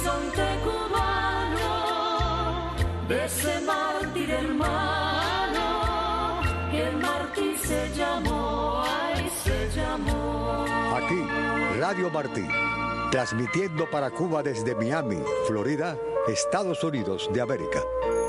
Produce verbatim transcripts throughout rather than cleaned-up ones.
horizonte cubano, de ese mártir hermano, que el mártir se llamó, ay, se llamó. Aquí, Radio Martí, transmitiendo para Cuba desde Miami, Florida, Estados Unidos de América.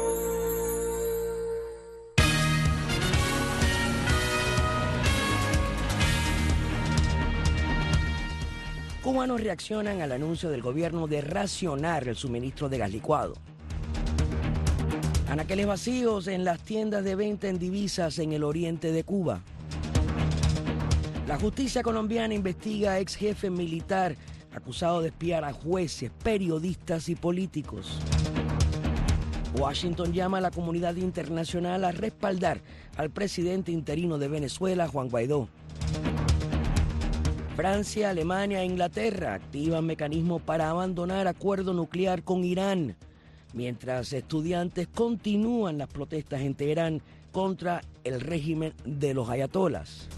Cubanos reaccionan al anuncio del gobierno de racionar el suministro de gas licuado. Anaqueles vacíos en las tiendas de venta en divisas en el oriente de Cuba. La justicia colombiana investiga a ex jefe militar acusado de espiar a jueces, periodistas y políticos. Washington llama a la comunidad internacional a respaldar al presidente interino de Venezuela, Juan Guaidó. Francia, Alemania e Inglaterra activan mecanismos para abandonar acuerdo nuclear con Irán, mientras estudiantes continúan las protestas en Teherán contra el régimen de los ayatolas.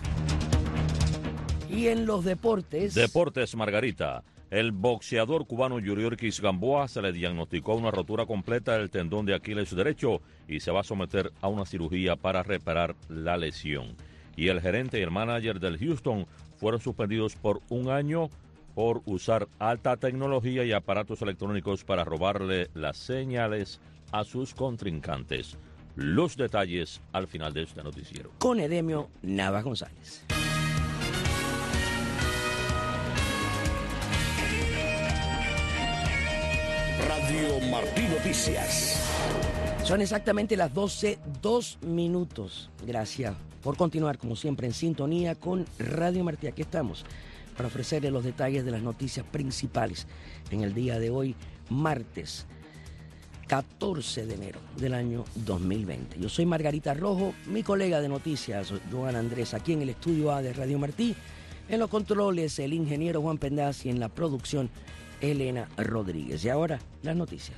Y en los deportes... Deportes, Margarita. El boxeador cubano Yuriorkis Gamboa se le diagnosticó una rotura completa del tendón de Aquiles derecho y se va a someter a una cirugía para reparar la lesión. Y el gerente y el manager del Houston fueron suspendidos por un año por usar alta tecnología y aparatos electrónicos para robarle las señales a sus contrincantes. Los detalles al final de este noticiero. Con Edemio Navas González. Radio Martí Noticias. Son exactamente las doce, dos minutos. Gracias por continuar, como siempre, en sintonía con Radio Martí. Aquí estamos para ofrecerles los detalles de las noticias principales en el día de hoy, martes catorce de enero del año dos mil veinte. Yo soy Margarita Rojo, mi colega de noticias, Joan Andrés, aquí en el estudio A de Radio Martí. En los controles, el ingeniero Juan Pendaz y en la producción, Elena Rodríguez. Y ahora, las noticias.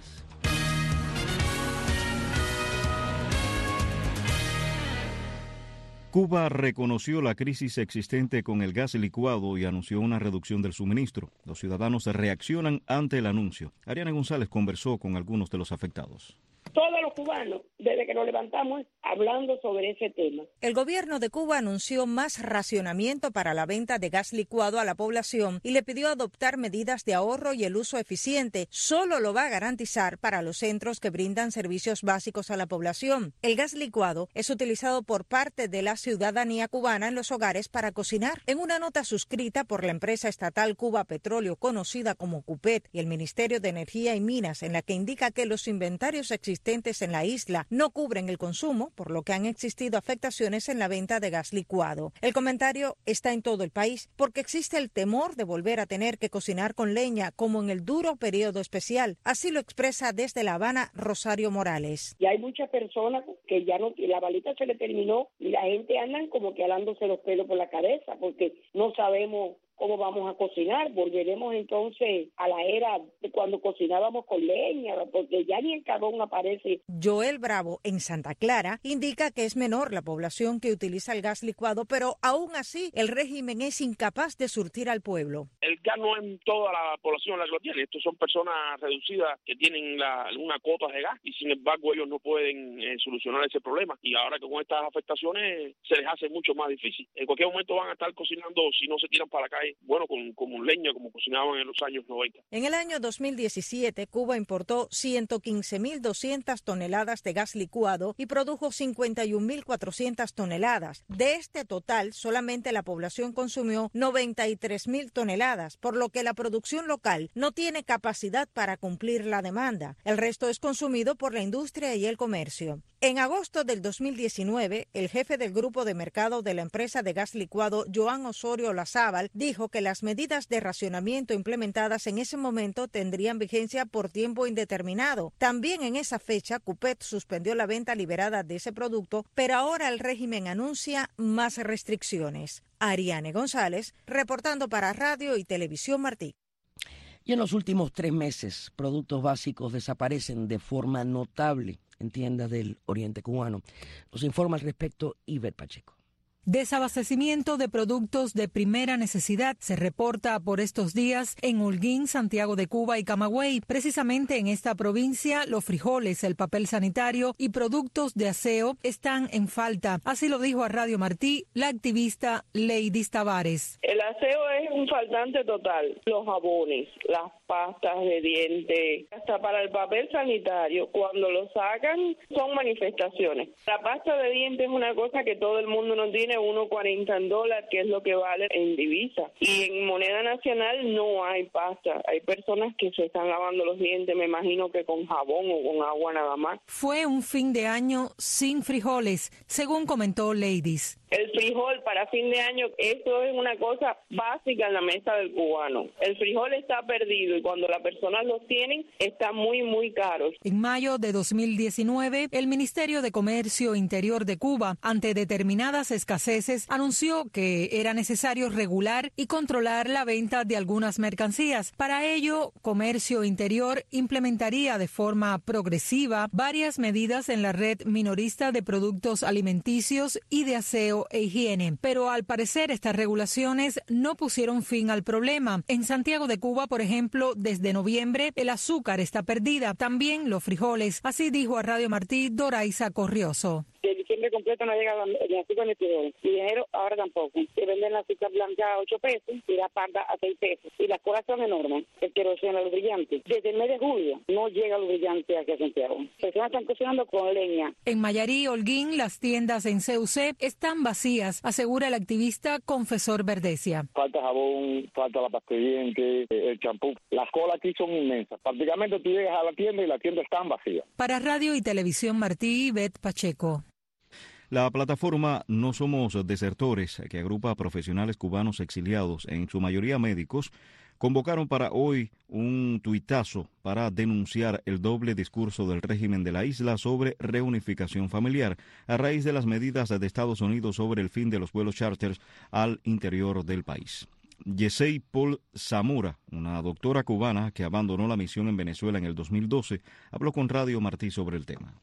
Cuba reconoció la crisis existente con el gas licuado y anunció una reducción del suministro. Los ciudadanos reaccionan ante el anuncio. Ariana González conversó con algunos de los afectados. Todos los cubanos, desde que nos levantamos, hablando sobre ese tema. El gobierno de Cuba anunció más racionamiento para la venta de gas licuado a la población y le pidió adoptar medidas de ahorro y el uso eficiente. Solo lo va a garantizar para los centros que brindan servicios básicos a la población. El gas licuado es utilizado por parte de la ciudadanía cubana en los hogares para cocinar. En una nota suscrita por la empresa estatal Cuba Petróleo, conocida como CUPET, y el Ministerio de Energía y Minas, en la que indica que los inventarios existentes en la isla no cubren el consumo, por lo que han existido afectaciones en la venta de gas licuado. El comentario está en todo el país porque existe el temor de volver a tener que cocinar con leña, como en el duro periodo especial. Así lo expresa desde La Habana Rosario Morales. Y hay muchas personas que ya no, la balita se le terminó y la gente andan como que alándose los pelos por la cabeza porque no sabemos cómo vamos a cocinar. Volveremos entonces a la era de cuando cocinábamos con leña, porque ya ni el carbón aparece. Joel Bravo, en Santa Clara, indica que es menor la población que utiliza el gas licuado, pero aún así el régimen es incapaz de surtir al pueblo. El gas no es toda la población la que lo tiene. Estos son personas reducidas que tienen la, una cuota de gas y sin embargo ellos no pueden eh, solucionar ese problema. Y ahora que con estas afectaciones se les hace mucho más difícil. En cualquier momento van a estar cocinando, si no se tiran para la calle, bueno, con, con leña, como cocinaban en los años noventa. En el año dos mil diecisiete, Cuba importó ciento quince mil doscientas toneladas de gas licuado y produjo cincuenta y un mil cuatrocientas toneladas. De este total, solamente la población consumió noventa y tres mil toneladas, por lo que la producción local no tiene capacidad para cumplir la demanda. El resto es consumido por la industria y el comercio. En agosto del dos mil diecinueve, el jefe del grupo de mercado de la empresa de gas licuado, Joan Osorio Lazábal, dijo que las medidas de racionamiento implementadas en ese momento tendrían vigencia por tiempo indeterminado. También en esa fecha, CUPET suspendió la venta liberada de ese producto, pero ahora el régimen anuncia más restricciones. Ariane González, reportando para Radio y Televisión Martí. Y en los últimos tres meses, productos básicos desaparecen de forma notable en tiendas del oriente cubano. Nos informa al respecto Iber Pacheco. Desabastecimiento de productos de primera necesidad se reporta por estos días en Holguín, Santiago de Cuba y Camagüey. Precisamente en esta provincia, los frijoles, el papel sanitario y productos de aseo están en falta. Así lo dijo a Radio Martí la activista Leidis Tavares. El aseo es un faltante total. Los jabones, las pastas de dientes, hasta para el papel sanitario, cuando lo sacan son manifestaciones. La pasta de dientes es una cosa que todo el mundo no tiene, uno cuarenta en dólar, que es lo que vale en divisa. Y en moneda nacional no hay pasta. Hay personas que se están lavando los dientes, me imagino que con jabón o con agua nada más. Fue un fin de año sin frijoles, según comentó Leidis. El frijol para fin de año, eso es una cosa básica en la mesa del cubano. El frijol está perdido y cuando las personas lo tienen, está muy, muy caro. En mayo de dos mil diecinueve, el Ministerio de Comercio Interior de Cuba, ante determinadas escaseces, anunció que era necesario regular y controlar la venta de algunas mercancías. Para ello, Comercio Interior implementaría de forma progresiva varias medidas en la red minorista de productos alimenticios y de aseo e higiene. Pero al parecer estas regulaciones no pusieron fin al problema. En Santiago de Cuba, por ejemplo, desde noviembre el azúcar está perdida, también los frijoles. Así dijo a Radio Martí Doraiza Corrioso. De diciembre completo no llega ni azúcar ni frijoles. Y de enero ahora tampoco. Se venden la azúcar blanca a ocho pesos y la parda a seis pesos. Y las colas son enormes. El queroseno, los brillantes. Desde el mes de julio no llega los brillantes aquí a Santiago. Personas están cocinando con leña. En Mayarí, Holguín, las tiendas en C U C están vacías, asegura el activista Confesor Verdesia. Falta jabón, falta la pasta de dientes, el champú. Las colas aquí son inmensas. Prácticamente tú llegas a la tienda y la tienda está vacía. Para Radio y Televisión Martí, Beth Pacheco. La plataforma No Somos Desertores, que agrupa a profesionales cubanos exiliados, en su mayoría médicos, convocaron para hoy un tuitazo para denunciar el doble discurso del régimen de la isla sobre reunificación familiar a raíz de las medidas de Estados Unidos sobre el fin de los vuelos charters al interior del país. Yesey Paul Zamora, una doctora cubana que abandonó la misión en Venezuela en el dos mil doce, habló con Radio Martí sobre el tema.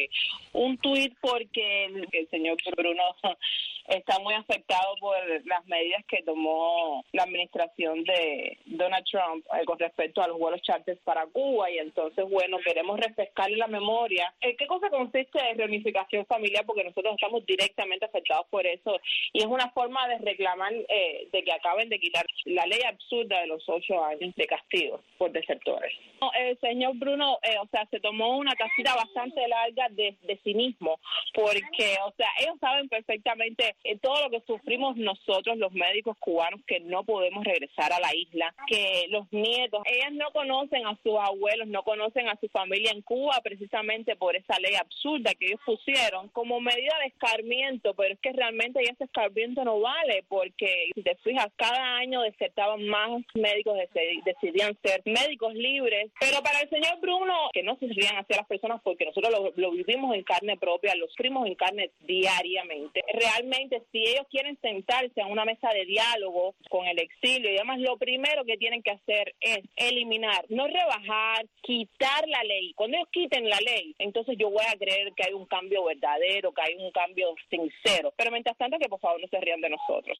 Un tuit porque el, el señor Bruno está muy afectado por las medidas que tomó la administración de Donald Trump eh, con respecto a los vuelos charters para Cuba, y entonces, bueno, queremos refrescarle la memoria. ¿En qué cosa consiste la reunificación familiar? Porque nosotros estamos directamente afectados por eso, y es una forma de reclamar eh, de que acaben de quitar la ley absurda de los ocho años de castigo por desertores. El señor Bruno, eh, o sea, se tomó una tacita bastante larga de, de cinismo, porque, o sea, ellos saben perfectamente eh, todo lo que sufrimos nosotros, los médicos cubanos, que no podemos regresar a la isla, que los nietos, ellas no conocen a sus abuelos, no conocen a su familia en Cuba, precisamente por esa ley absurda que ellos pusieron como medida de escarmiento, pero es que realmente ese escarmiento no vale, porque si te fijas, cada año desertaban más médicos, decidían ser médicos libres, pero para el señor Bruno, que no se rían hacia las personas, porque nosotros lo, lo vivimos en carne propia, lo sufrimos en carne diariamente. Realmente, si ellos quieren sentarse a una mesa de diálogo con el exilio y demás, lo primero que tienen que hacer es eliminar, no rebajar, quitar la ley. Cuando ellos quiten la ley, entonces yo voy a creer que hay un cambio verdadero, que hay un cambio sincero. Pero mientras tanto, que por favor no se rían de nosotros.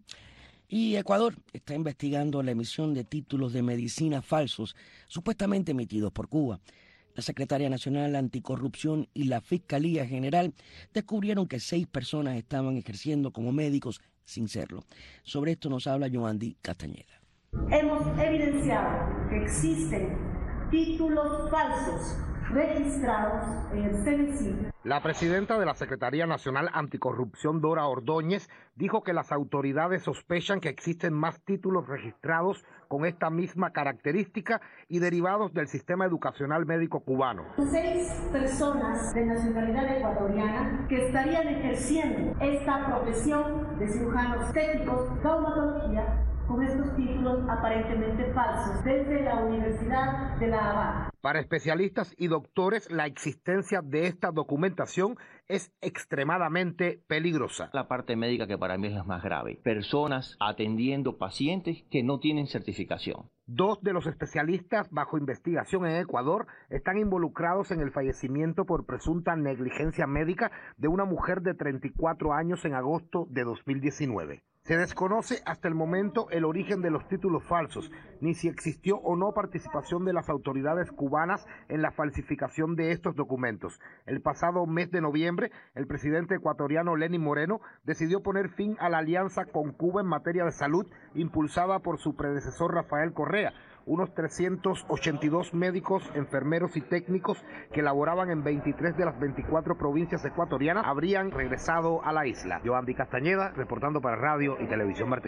Y Ecuador está investigando la emisión de títulos de medicina falsos, supuestamente emitidos por Cuba. La Secretaría Nacional Anticorrupción y la Fiscalía General descubrieron que seis personas estaban ejerciendo como médicos sin serlo. Sobre esto nos habla Yoandi Castañeda. Hemos evidenciado que existen títulos falsos registrados en el C N C I. La presidenta de la Secretaría Nacional Anticorrupción, Dora Ordóñez, dijo que las autoridades sospechan que existen más títulos registrados con esta misma característica y derivados del sistema educacional médico cubano. Seis personas de nacionalidad ecuatoriana que estarían ejerciendo esta profesión de cirujanos estéticos, traumatología, con estos títulos aparentemente falsos desde la Universidad de La Habana. Para especialistas y doctores, la existencia de esta documentación es extremadamente peligrosa. La parte médica que para mí es la más grave. Personas atendiendo pacientes que no tienen certificación. Dos de los especialistas bajo investigación en Ecuador están involucrados en el fallecimiento por presunta negligencia médica de una mujer de treinta y cuatro años en agosto de dos mil diecinueve. Se desconoce hasta el momento el origen de los títulos falsos, ni si existió o no participación de las autoridades cubanas en la falsificación de estos documentos. El pasado mes de noviembre, el presidente ecuatoriano Lenín Moreno decidió poner fin a la alianza con Cuba en materia de salud impulsada por su predecesor Rafael Correa. Unos trescientos ochenta y dos médicos, enfermeros y técnicos que laboraban en veintitrés de las veinticuatro provincias ecuatorianas habrían regresado a la isla. Yoandi Castañeda, reportando para Radio y Televisión Martí.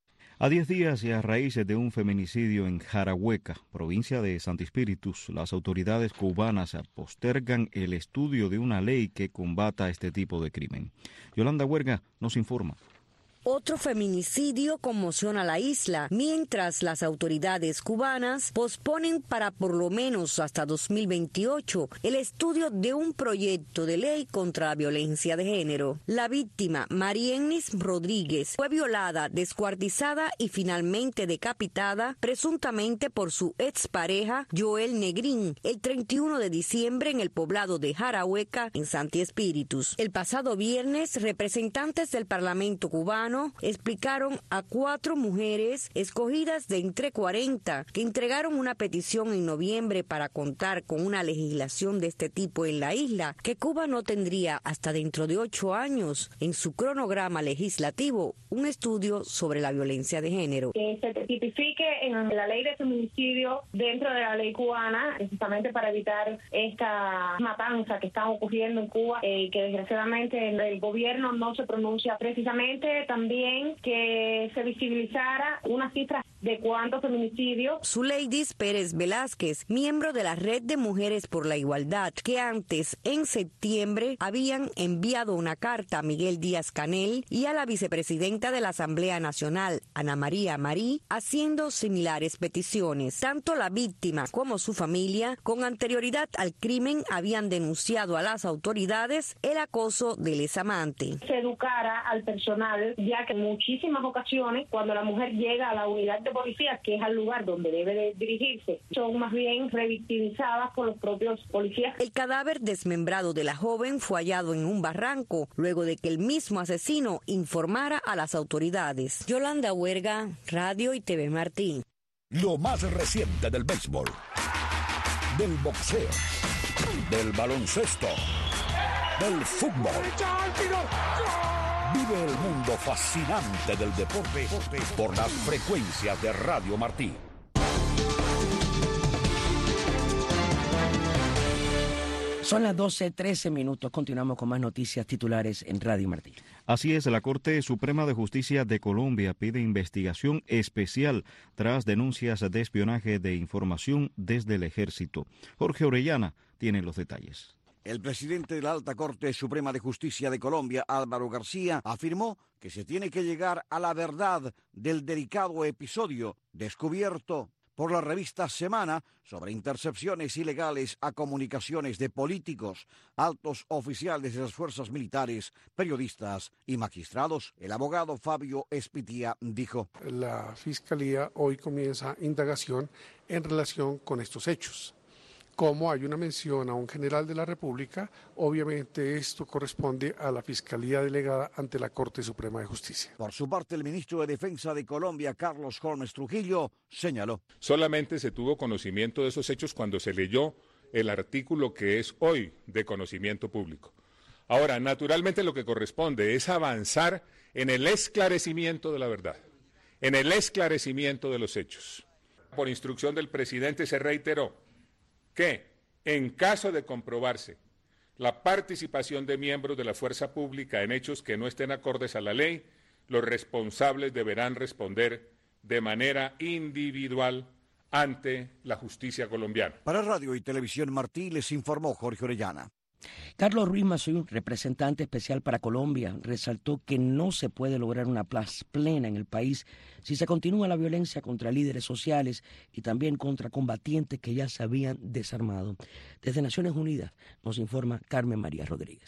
A diez días y a raíz de un feminicidio en Jarahueca, provincia de Santi Espíritus, las autoridades cubanas postergan el estudio de una ley que combata este tipo de crimen. Yolanda Huerga nos informa. Otro feminicidio conmociona la isla, mientras las autoridades cubanas posponen para por lo menos hasta dos mil veintiocho el estudio de un proyecto de ley contra la violencia de género. La víctima, Marienis Rodríguez, fue violada, descuartizada y finalmente decapitada, presuntamente por su expareja Joel Negrín, el treinta y uno de diciembre en el poblado de Jarahueca, en Santi Espíritus. El pasado viernes, representantes del Parlamento cubano explicaron a cuatro mujeres escogidas de entre cuarenta que entregaron una petición en noviembre para contar con una legislación de este tipo en la isla, que Cuba no tendría hasta dentro de ocho años en su cronograma legislativo un estudio sobre la violencia de género. Que se tipifique en la ley de feminicidio dentro de la ley cubana, precisamente para evitar esta matanza que está ocurriendo en Cuba, eh, que desgraciadamente el, el gobierno no se pronuncia. Precisamente también También que se visibilizara una cifra de cuántos feminicidios. Zuleidis Pérez Velázquez, miembro de la Red de Mujeres por la Igualdad, que antes, en septiembre, habían enviado una carta a Miguel Díaz Canel y a la vicepresidenta de la Asamblea Nacional, Ana María Marí, haciendo similares peticiones. Tanto la víctima como su familia, con anterioridad al crimen, habían denunciado a las autoridades el acoso del examante. Se educara al personal, ya que en muchísimas ocasiones, cuando la mujer llega a la unidad de policía, que es al lugar donde debe de dirigirse, son más bien revictimizadas por los propios policías. El cadáver desmembrado de la joven fue hallado en un barranco, luego de que el mismo asesino informara a las autoridades. Yolanda Huerga, Radio y T V Martí. Lo más reciente del béisbol, del boxeo, del baloncesto, del fútbol. Vive el mundo fascinante del deporte por las frecuencias de Radio Martí. Son las doce trece minutos. Continuamos con más noticias titulares en Radio Martí. Así es, la Corte Suprema de Justicia de Colombia pide investigación especial tras denuncias de espionaje de información desde el Ejército. Jorge Orellana tiene los detalles. El presidente de la Alta Corte Suprema de Justicia de Colombia, Álvaro García, afirmó que se tiene que llegar a la verdad del delicado episodio descubierto por la revista Semana sobre intercepciones ilegales a comunicaciones de políticos, altos oficiales de las fuerzas militares, periodistas y magistrados. El abogado Fabio Espitia dijo: La Fiscalía hoy comienza indagación en relación con estos hechos. Como hay una mención a un general de la República, obviamente esto corresponde a la Fiscalía delegada ante la Corte Suprema de Justicia. Por su parte, el ministro de Defensa de Colombia, Carlos Holmes Trujillo, señaló: Solamente se tuvo conocimiento de esos hechos cuando se leyó el artículo que es hoy de conocimiento público. Ahora, naturalmente lo que corresponde es avanzar en el esclarecimiento de la verdad, en el esclarecimiento de los hechos. Por instrucción del presidente se reiteró que, en caso de comprobarse la participación de miembros de la fuerza pública en hechos que no estén acordes a la ley, los responsables deberán responder de manera individual ante la justicia colombiana. Para Radio y Televisión Martí les informó Jorge Orellana. Carlos Ruiz Massieu, representante especial para Colombia, resaltó que no se puede lograr una paz plena en el país si se continúa la violencia contra líderes sociales y también contra combatientes que ya se habían desarmado. Desde Naciones Unidas nos informa Carmen María Rodríguez.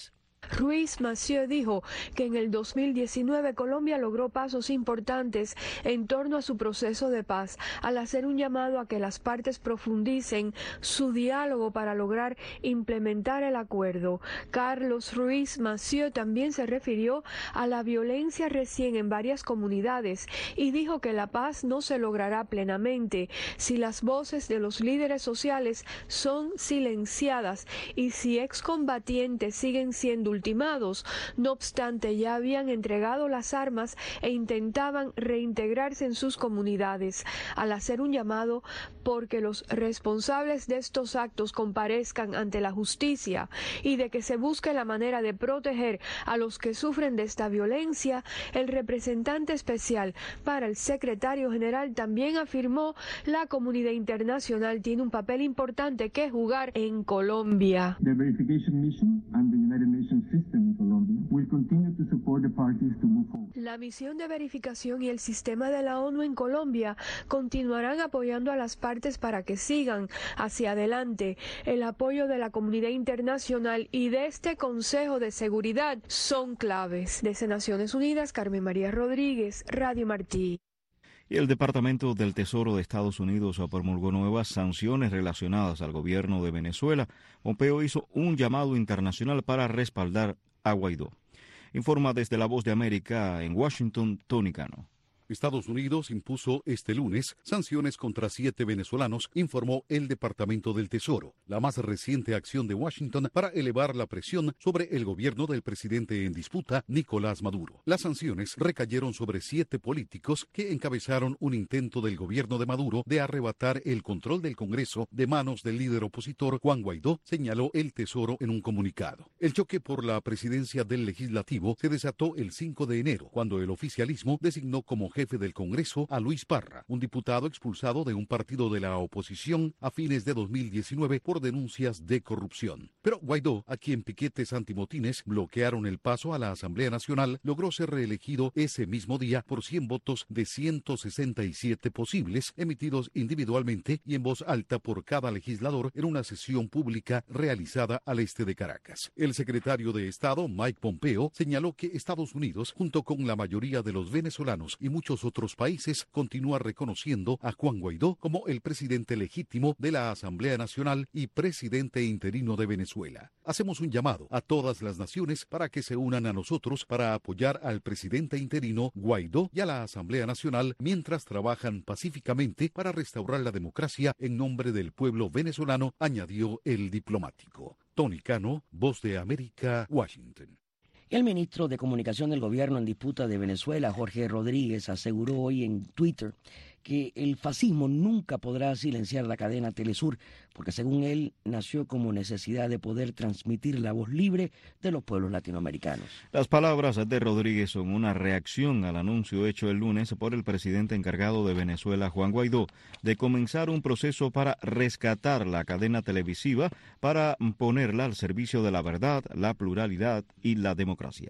Ruiz Massieu dijo que en el dos mil diecinueve Colombia logró pasos importantes en torno a su proceso de paz, al hacer un llamado a que las partes profundicen su diálogo para lograr implementar el acuerdo. Carlos Ruiz Massieu también se refirió a la violencia recién en varias comunidades y dijo que la paz no se logrará plenamente si las voces de los líderes sociales son silenciadas y si excombatientes siguen siendo ultimados. No obstante, ya habían entregado las armas e intentaban reintegrarse en sus comunidades, al hacer un llamado porque los responsables de estos actos comparezcan ante la justicia y de que se busque la manera de proteger a los que sufren de esta violencia. El representante especial para el secretario general también afirmó la comunidad internacional tiene un papel importante que jugar en Colombia. The verification mission and the United Nations system in Colombia will continue to support the parties to move forward. La misión de verificación y el sistema de la ONU en Colombia continuarán apoyando a las partes para que sigan hacia adelante. El apoyo de la comunidad internacional y de este Consejo de Seguridad son claves. Desde Naciones Unidas, Carmen María Rodríguez, Radio Martí. Y el Departamento del Tesoro de Estados Unidos promulgó nuevas sanciones relacionadas al gobierno de Venezuela. Pompeo hizo un llamado internacional para respaldar a Guaidó. Informa desde La Voz de América en Washington, Tony Cano. Estados Unidos impuso este lunes sanciones contra siete venezolanos, informó el Departamento del Tesoro, la más reciente acción de Washington para elevar la presión sobre el gobierno del presidente en disputa, Nicolás Maduro. Las sanciones recayeron sobre siete políticos que encabezaron un intento del gobierno de Maduro de arrebatar el control del Congreso de manos del líder opositor Juan Guaidó, señaló el Tesoro en un comunicado. El choque por la presidencia del Legislativo se desató el cinco de enero, cuando el oficialismo designó como jefe del Congreso a Luis Parra, un diputado expulsado de un partido de la oposición a fines de dos mil diecinueve por denuncias de corrupción. Pero Guaidó, a quien piquetes antimotines bloquearon el paso a la Asamblea Nacional, logró ser reelegido ese mismo día por cien votos de ciento sesenta y siete posibles, emitidos individualmente y en voz alta por cada legislador en una sesión pública realizada al este de Caracas. El secretario de Estado, Mike Pompeo, señaló que Estados Unidos, junto con la mayoría de los venezolanos y muchos otros países, continúa reconociendo a Juan Guaidó como el presidente legítimo de la Asamblea Nacional y presidente interino de Venezuela. Hacemos un llamado a todas las naciones para que se unan a nosotros para apoyar al presidente interino Guaidó y a la Asamblea Nacional mientras trabajan pacíficamente para restaurar la democracia en nombre del pueblo venezolano, añadió el diplomático. Tony Cano, Voz de América, Washington. El ministro de Comunicación del Gobierno en disputa de Venezuela, Jorge Rodríguez, aseguró hoy en Twitter que el fascismo nunca podrá silenciar la cadena Telesur, porque según él nació como necesidad de poder transmitir la voz libre de los pueblos latinoamericanos. Las palabras de Rodríguez son una reacción al anuncio hecho el lunes por el presidente encargado de Venezuela, Juan Guaidó, de comenzar un proceso para rescatar la cadena televisiva para ponerla al servicio de la verdad, la pluralidad y la democracia.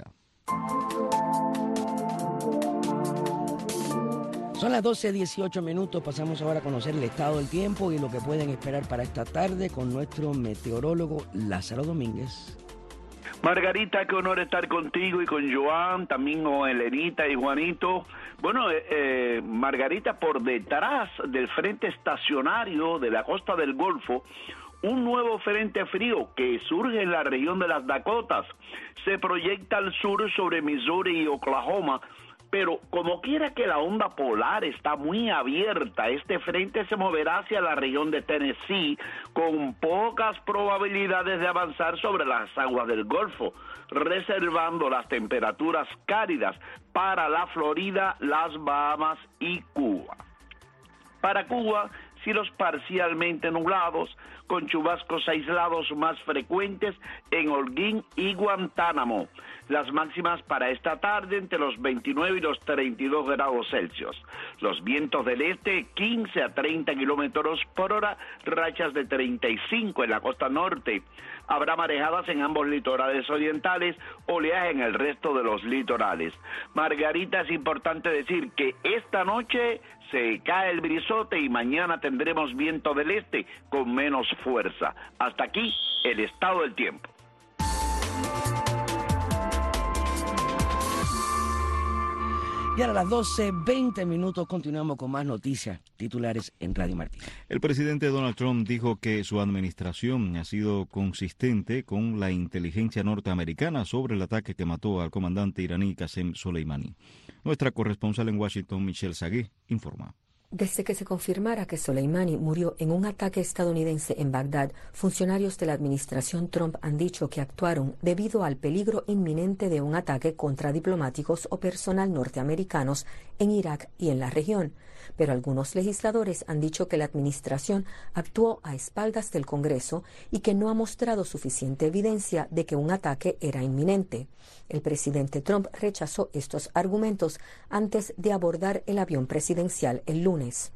Son las doce dieciocho minutos, pasamos ahora a conocer el estado del tiempo y lo que pueden esperar para esta tarde con nuestro meteorólogo Lázaro Domínguez. Margarita, qué honor estar contigo y con Joan, también con Elenita y Juanito. Bueno, eh, eh, Margarita, por detrás del frente estacionario de la costa del Golfo, un nuevo frente frío que surge en la región de las Dakotas se proyecta al sur sobre Missouri y Oklahoma. Pero como quiera que la onda polar está muy abierta, este frente se moverá hacia la región de Tennessee con pocas probabilidades de avanzar sobre las aguas del Golfo, reservando las temperaturas cálidas para la Florida, las Bahamas y Cuba. Para Cuba, cielos parcialmente nublados, con chubascos aislados más frecuentes en Holguín y Guantánamo. Las máximas para esta tarde entre los veintinueve y los treinta y dos grados Celsius. Los vientos del este quince a treinta kilómetros por hora, rachas de treinta y cinco en la costa norte. Habrá marejadas en ambos litorales orientales, oleaje en el resto de los litorales. Margarita, es importante decir que esta noche se cae el brisote y mañana tendremos viento del este con menos fuerza. Hasta aquí el estado del tiempo. Y ahora a las doce veinte minutos continuamos con más noticias titulares en Radio Martí. El presidente Donald Trump dijo que su administración ha sido consistente con la inteligencia norteamericana sobre el ataque que mató al comandante iraní Qasem Soleimani. Nuestra corresponsal en Washington, Michelle Sagué, informa. Desde que se confirmara que Soleimani murió en un ataque estadounidense en Bagdad, funcionarios de la administración Trump han dicho que actuaron debido al peligro inminente de un ataque contra diplomáticos o personal norteamericanos en Irak y en la región. Pero algunos legisladores han dicho que la administración actuó a espaldas del Congreso y que no ha mostrado suficiente evidencia de que un ataque era inminente. El presidente Trump rechazó estos argumentos antes de abordar el avión presidencial el lunes.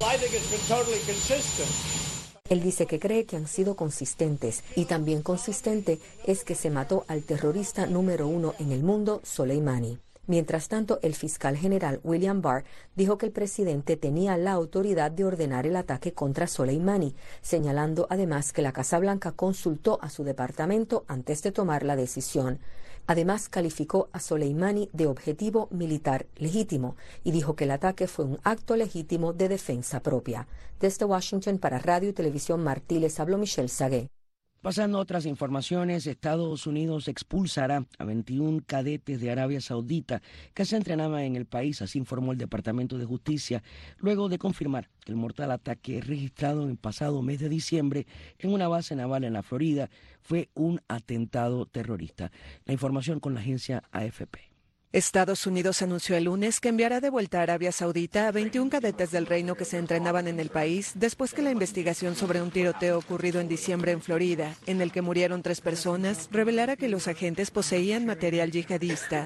Él dice que cree que han sido consistentes y también consistente es que se mató al terrorista número uno en el mundo, Soleimani. Mientras tanto, el fiscal general William Barr dijo que el presidente tenía la autoridad de ordenar el ataque contra Soleimani, señalando además que la Casa Blanca consultó a su departamento antes de tomar la decisión. Además, calificó a Soleimani de objetivo militar legítimo y dijo que el ataque fue un acto legítimo de defensa propia. Desde Washington para Radio y Televisión Martí les habló Michelle Sagué. Pasando a otras informaciones, Estados Unidos expulsará a veintiún cadetes de Arabia Saudita que se entrenaban en el país, así informó el Departamento de Justicia, luego de confirmar que el mortal ataque registrado en el pasado mes de diciembre en una base naval en la Florida fue un atentado terrorista. La información con la agencia A F P. Estados Unidos anunció el lunes que enviará de vuelta a Arabia Saudita a veintiún cadetes del reino que se entrenaban en el país después que la investigación sobre un tiroteo ocurrido en diciembre en Florida, en el que murieron tres personas, revelara que los agentes poseían material yihadista.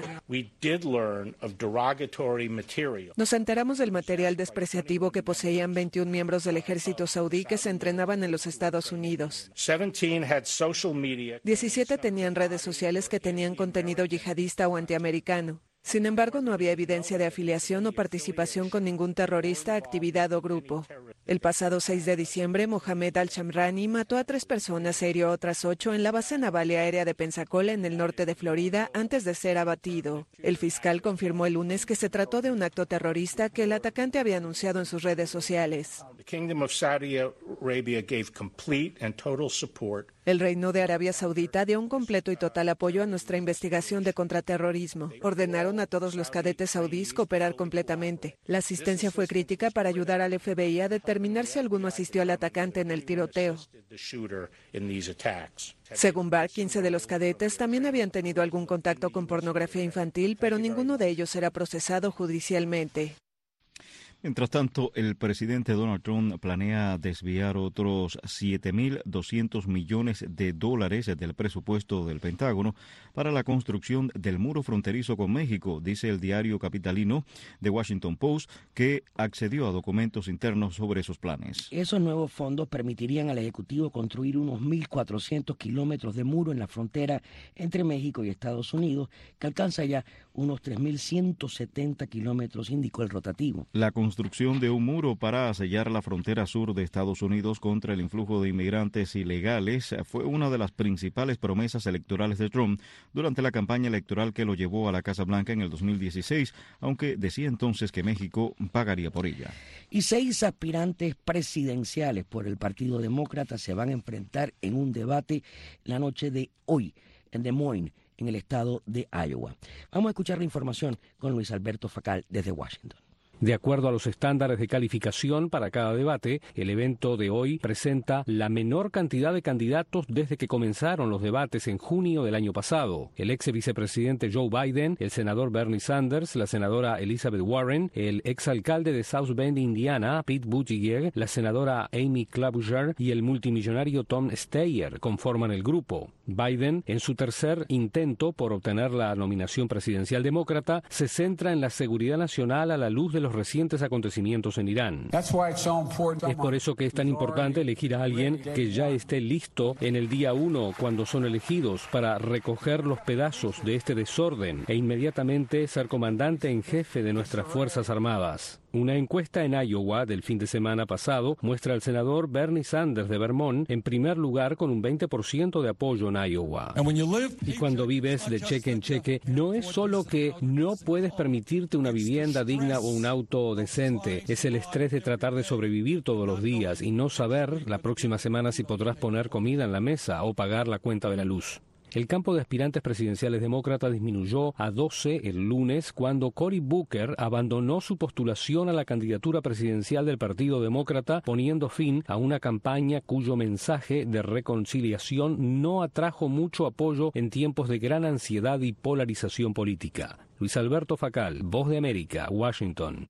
Nos enteramos del material despreciativo que poseían veintiún miembros del ejército saudí que se entrenaban en los Estados Unidos. diecisiete tenían redes sociales que tenían contenido yihadista o antiamericano. Sin embargo, no había evidencia de afiliación o participación con ningún terrorista, actividad o grupo. El pasado seis de diciembre, Mohamed al-Shamrani mató a tres personas e hirió a otras ocho en la base naval y aérea de Pensacola, en el norte de Florida, antes de ser abatido. El fiscal confirmó el lunes que se trató de un acto terrorista que el atacante había anunciado en sus redes sociales. El Reino de Arabia Saudita dio un completo y total apoyo a nuestra investigación de contraterrorismo. Ordenaron a todos los cadetes saudíes cooperar completamente. La asistencia fue crítica para ayudar al F B I a determinar si alguno asistió al atacante en el tiroteo. Según Barr, quince de los cadetes también habían tenido algún contacto con pornografía infantil, pero ninguno de ellos era procesado judicialmente. Mientras tanto, el presidente Donald Trump planea desviar otros siete mil doscientos millones de dólares del presupuesto del Pentágono para la construcción del muro fronterizo con México, dice el diario capitalino The Washington Post, que accedió a documentos internos sobre esos planes. Esos nuevos fondos permitirían al Ejecutivo construir unos mil cuatrocientos kilómetros de muro en la frontera entre México y Estados Unidos, que alcanza ya unos tres mil ciento setenta kilómetros, indicó el rotativo. La construcción de un muro para sellar la frontera sur de Estados Unidos contra el influjo de inmigrantes ilegales fue una de las principales promesas electorales de Trump durante la campaña electoral que lo llevó a la Casa Blanca en el dos mil dieciséis, aunque decía entonces que México pagaría por ella. Y seis aspirantes presidenciales por el Partido Demócrata se van a enfrentar en un debate la noche de hoy en Des Moines, en el estado de Iowa. Vamos a escuchar la información con Luis Alberto Facal desde Washington. De acuerdo a los estándares de calificación para cada debate, el evento de hoy presenta la menor cantidad de candidatos desde que comenzaron los debates en junio del año pasado. El ex vicepresidente Joe Biden, el senador Bernie Sanders, la senadora Elizabeth Warren, el exalcalde de South Bend, Indiana, Pete Buttigieg, la senadora Amy Klobuchar y el multimillonario Tom Steyer conforman el grupo. Biden, en su tercer intento por obtener la nominación presidencial demócrata, se centra en la seguridad nacional a la luz de los recientes acontecimientos en Irán. Es por eso que es tan importante elegir a alguien que ya esté listo en el día uno cuando son elegidos para recoger los pedazos de este desorden e inmediatamente ser comandante en jefe de nuestras Fuerzas Armadas. Una encuesta en Iowa del fin de semana pasado muestra al senador Bernie Sanders de Vermont en primer lugar con un veinte por ciento de apoyo en Iowa. Y cuando vives de cheque en cheque, no es solo que no puedes permitirte una vivienda digna o un auto decente, es el estrés de tratar de sobrevivir todos los días y no saber la próxima semana si podrás poner comida en la mesa o pagar la cuenta de la luz. El campo de aspirantes presidenciales demócratas disminuyó a doce el lunes cuando Cory Booker abandonó su postulación a la candidatura presidencial del Partido Demócrata, poniendo fin a una campaña cuyo mensaje de reconciliación no atrajo mucho apoyo en tiempos de gran ansiedad y polarización política. Luis Alberto Facal, Voz de América, Washington.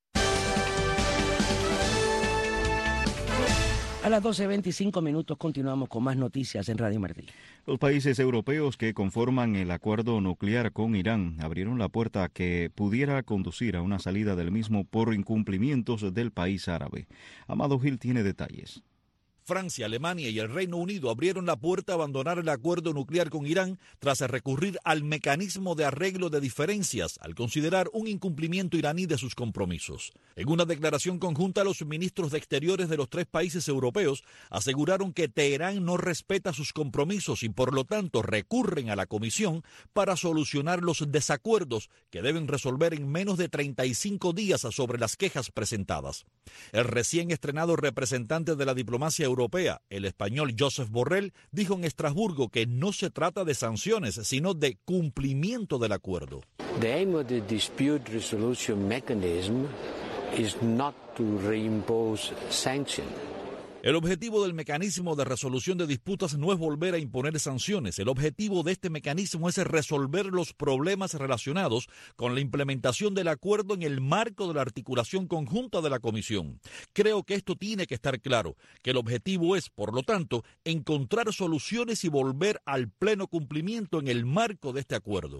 A las doce veinticinco minutos continuamos con más noticias en Radio Martí. Los países europeos que conforman el acuerdo nuclear con Irán abrieron la puerta a que pudiera conducir a una salida del mismo por incumplimientos del país árabe. Amado Gil tiene detalles. Francia, Alemania y el Reino Unido abrieron la puerta a abandonar el acuerdo nuclear con Irán tras recurrir al mecanismo de arreglo de diferencias al considerar un incumplimiento iraní de sus compromisos. En una declaración conjunta, los ministros de Exteriores de los tres países europeos aseguraron que Teherán no respeta sus compromisos y por lo tanto recurren a la Comisión para solucionar los desacuerdos que deben resolver en menos de treinta y cinco días sobre las quejas presentadas. El recién estrenado representante de la diplomacia europea Europea, el español Josep Borrell, dijo en Estrasburgo que no se trata de sanciones, sino de cumplimiento del acuerdo. The aim of the dispute resolution mechanism is not to reimpose sanctions. El objetivo del mecanismo de resolución de disputas no es volver a imponer sanciones. El objetivo de este mecanismo es resolver los problemas relacionados con la implementación del acuerdo en el marco de la articulación conjunta de la Comisión. Creo que esto tiene que estar claro, que el objetivo es, por lo tanto, encontrar soluciones y volver al pleno cumplimiento en el marco de este acuerdo.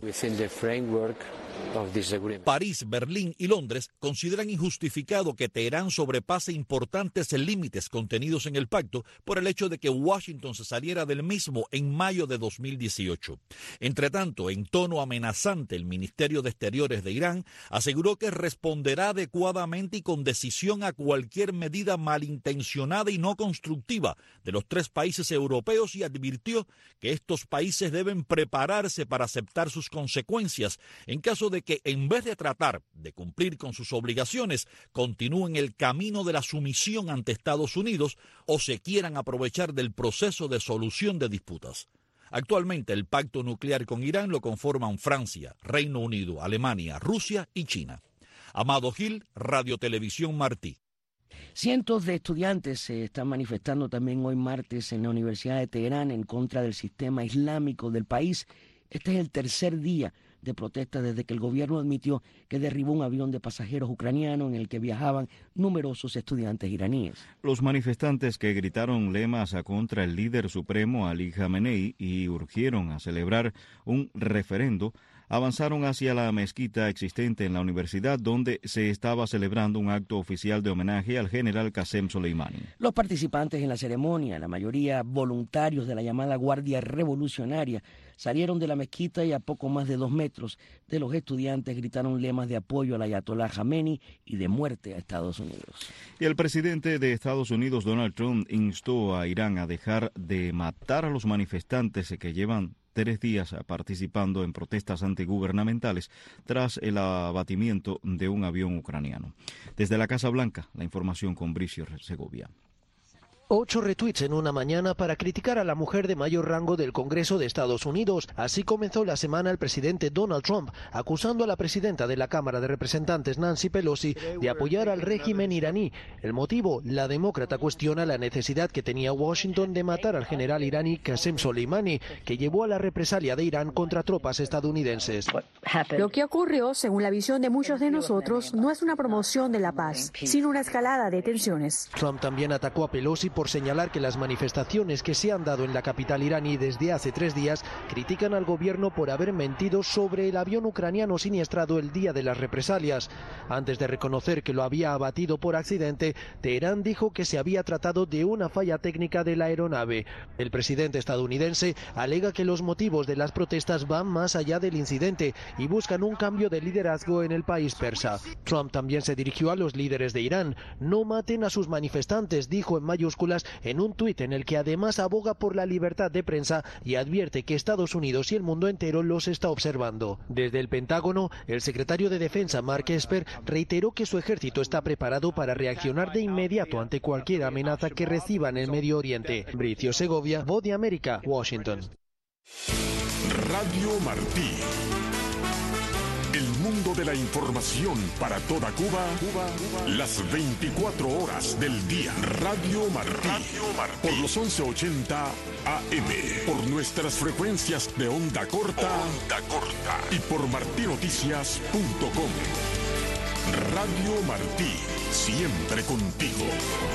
París, Berlín y Londres consideran injustificado que Teherán sobrepase importantes límites contenidos en el pacto por el hecho de que Washington se saliera del mismo en mayo de dos mil dieciocho. Entre tanto, en tono amenazante, el Ministerio de Exteriores de Irán aseguró que responderá adecuadamente y con decisión a cualquier medida malintencionada y no constructiva de los tres países europeos y advirtió que estos países deben prepararse para aceptar sus consecuencias en caso de que, en vez de tratar de cumplir con sus obligaciones, continúen el camino de la sumisión ante Estados Unidos o se quieran aprovechar del proceso de solución de disputas. Actualmente el pacto nuclear con Irán lo conforman Francia, Reino Unido, Alemania, Rusia y China. Amado Gil, Radio Televisión Martí. Cientos de estudiantes se están manifestando también hoy martes en la Universidad de Teherán en contra del sistema islámico del país. Este es el tercer día de protesta desde que el gobierno admitió que derribó un avión de pasajeros ucraniano en el que viajaban numerosos estudiantes iraníes. Los manifestantes que gritaron lemas contra el líder supremo Ali Khamenei y urgieron a celebrar un referendo avanzaron hacia la mezquita existente en la universidad donde se estaba celebrando un acto oficial de homenaje al general Qasem Soleimani. Los participantes en la ceremonia, la mayoría voluntarios de la llamada Guardia Revolucionaria, salieron de la mezquita y a poco más de dos metros de los estudiantes gritaron lemas de apoyo al ayatolá Jamenei y de muerte a Estados Unidos. Y el presidente de Estados Unidos, Donald Trump, instó a Irán a dejar de matar a los manifestantes que llevan tres días participando en protestas antigubernamentales tras el abatimiento de un avión ucraniano. Desde la Casa Blanca, la información con Bricio Segovia. Ocho retweets en una mañana para criticar a la mujer de mayor rango del Congreso de Estados Unidos. Así comenzó la semana el presidente Donald Trump, acusando a la presidenta de la Cámara de Representantes, Nancy Pelosi, de apoyar al régimen iraní. El motivo, la demócrata cuestiona la necesidad que tenía Washington de matar al general iraní Qasem Soleimani, que llevó a la represalia de Irán contra tropas estadounidenses. Lo que ocurrió, según la visión de muchos de nosotros, no es una promoción de la paz, sino una escalada de tensiones. Trump también atacó a Pelosi por señalar que las manifestaciones que se han dado en la capital iraní desde hace tres días critican al gobierno por haber mentido sobre el avión ucraniano siniestrado el día de las represalias. Antes de reconocer que lo había abatido por accidente, Teherán dijo que se había tratado de una falla técnica de la aeronave. El presidente estadounidense alega que los motivos de las protestas van más allá del incidente y buscan un cambio de liderazgo en el país persa. Trump también se dirigió a los líderes de Irán. No maten a sus manifestantes, dijo en mayúsculas en un tuit en el que además aboga por la libertad de prensa y advierte que Estados Unidos y el mundo entero los está observando. Desde el Pentágono, el secretario de Defensa Mark Esper reiteró que su ejército está preparado para reaccionar de inmediato ante cualquier amenaza que reciba en el Medio Oriente. Bricio Segovia, Voz de América, Washington. Radio Martí. El mundo de la información para toda Cuba, Cuba, Cuba, las veinticuatro horas del día. Radio Martí, Radio Martí. Por los once ochenta A M, por nuestras frecuencias de onda corta, onda corta y por martinoticias punto com. Radio Martí, siempre contigo.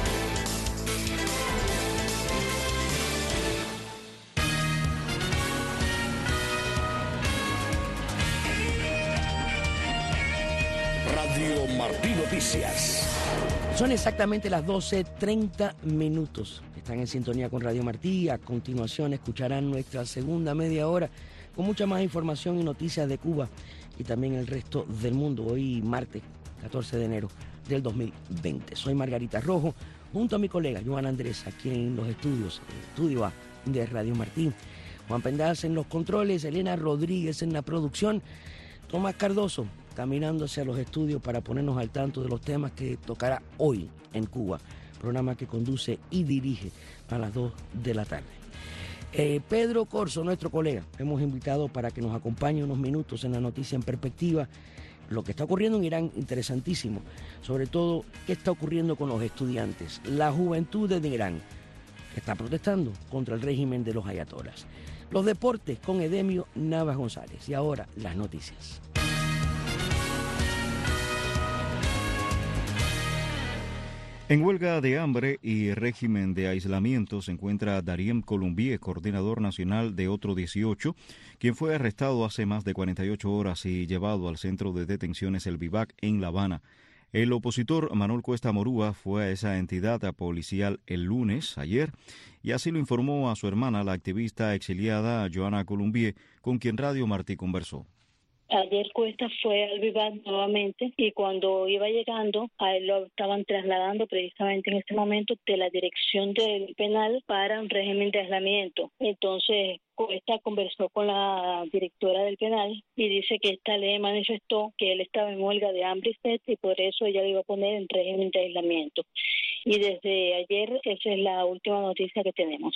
Radio Martí Noticias. Son exactamente las doce treinta minutos. Están en sintonía con Radio Martí. A continuación escucharán nuestra segunda media hora con mucha más información y noticias de Cuba y también el resto del mundo. Hoy martes catorce de enero del dos mil veinte. Soy Margarita Rojo, junto a mi colega Joan Andrés, aquí en los estudios, el estudio A de Radio Martí. Juan Pendas en los controles, Elena Rodríguez en la producción, Tomás Cardoso caminando hacia los estudios para ponernos al tanto de los temas que tocará hoy en Cuba, programa que conduce y dirige a las dos de la tarde. Eh, Pedro Corso, nuestro colega, hemos invitado para que nos acompañe unos minutos en la noticia en perspectiva. Lo que está ocurriendo en Irán, interesantísimo, sobre todo qué está ocurriendo con los estudiantes, la juventud de Irán, que está protestando contra el régimen de los ayatolas. Los deportes con Edemio Navas González. Y ahora las noticias. En huelga de hambre y régimen de aislamiento se encuentra Dariem Colombier, coordinador nacional de Otro dieciocho, quien fue arrestado hace más de cuarenta y ocho horas y llevado al centro de detenciones El Vivac en La Habana. El opositor Manuel Cuesta Morúa fue a esa entidad policial el lunes, ayer, y así lo informó a su hermana, la activista exiliada Joana Colombier, con quien Radio Martí conversó. Ayer Cuesta fue al Vivac nuevamente y cuando iba llegando, a él lo estaban trasladando precisamente en este momento de la dirección del penal para un régimen de aislamiento. Entonces Cuesta conversó con la directora del penal y dice que esta le manifestó que él estaba en huelga de hambre y sed y por eso ella lo iba a poner en régimen de aislamiento. Y desde ayer esa es la última noticia que tenemos.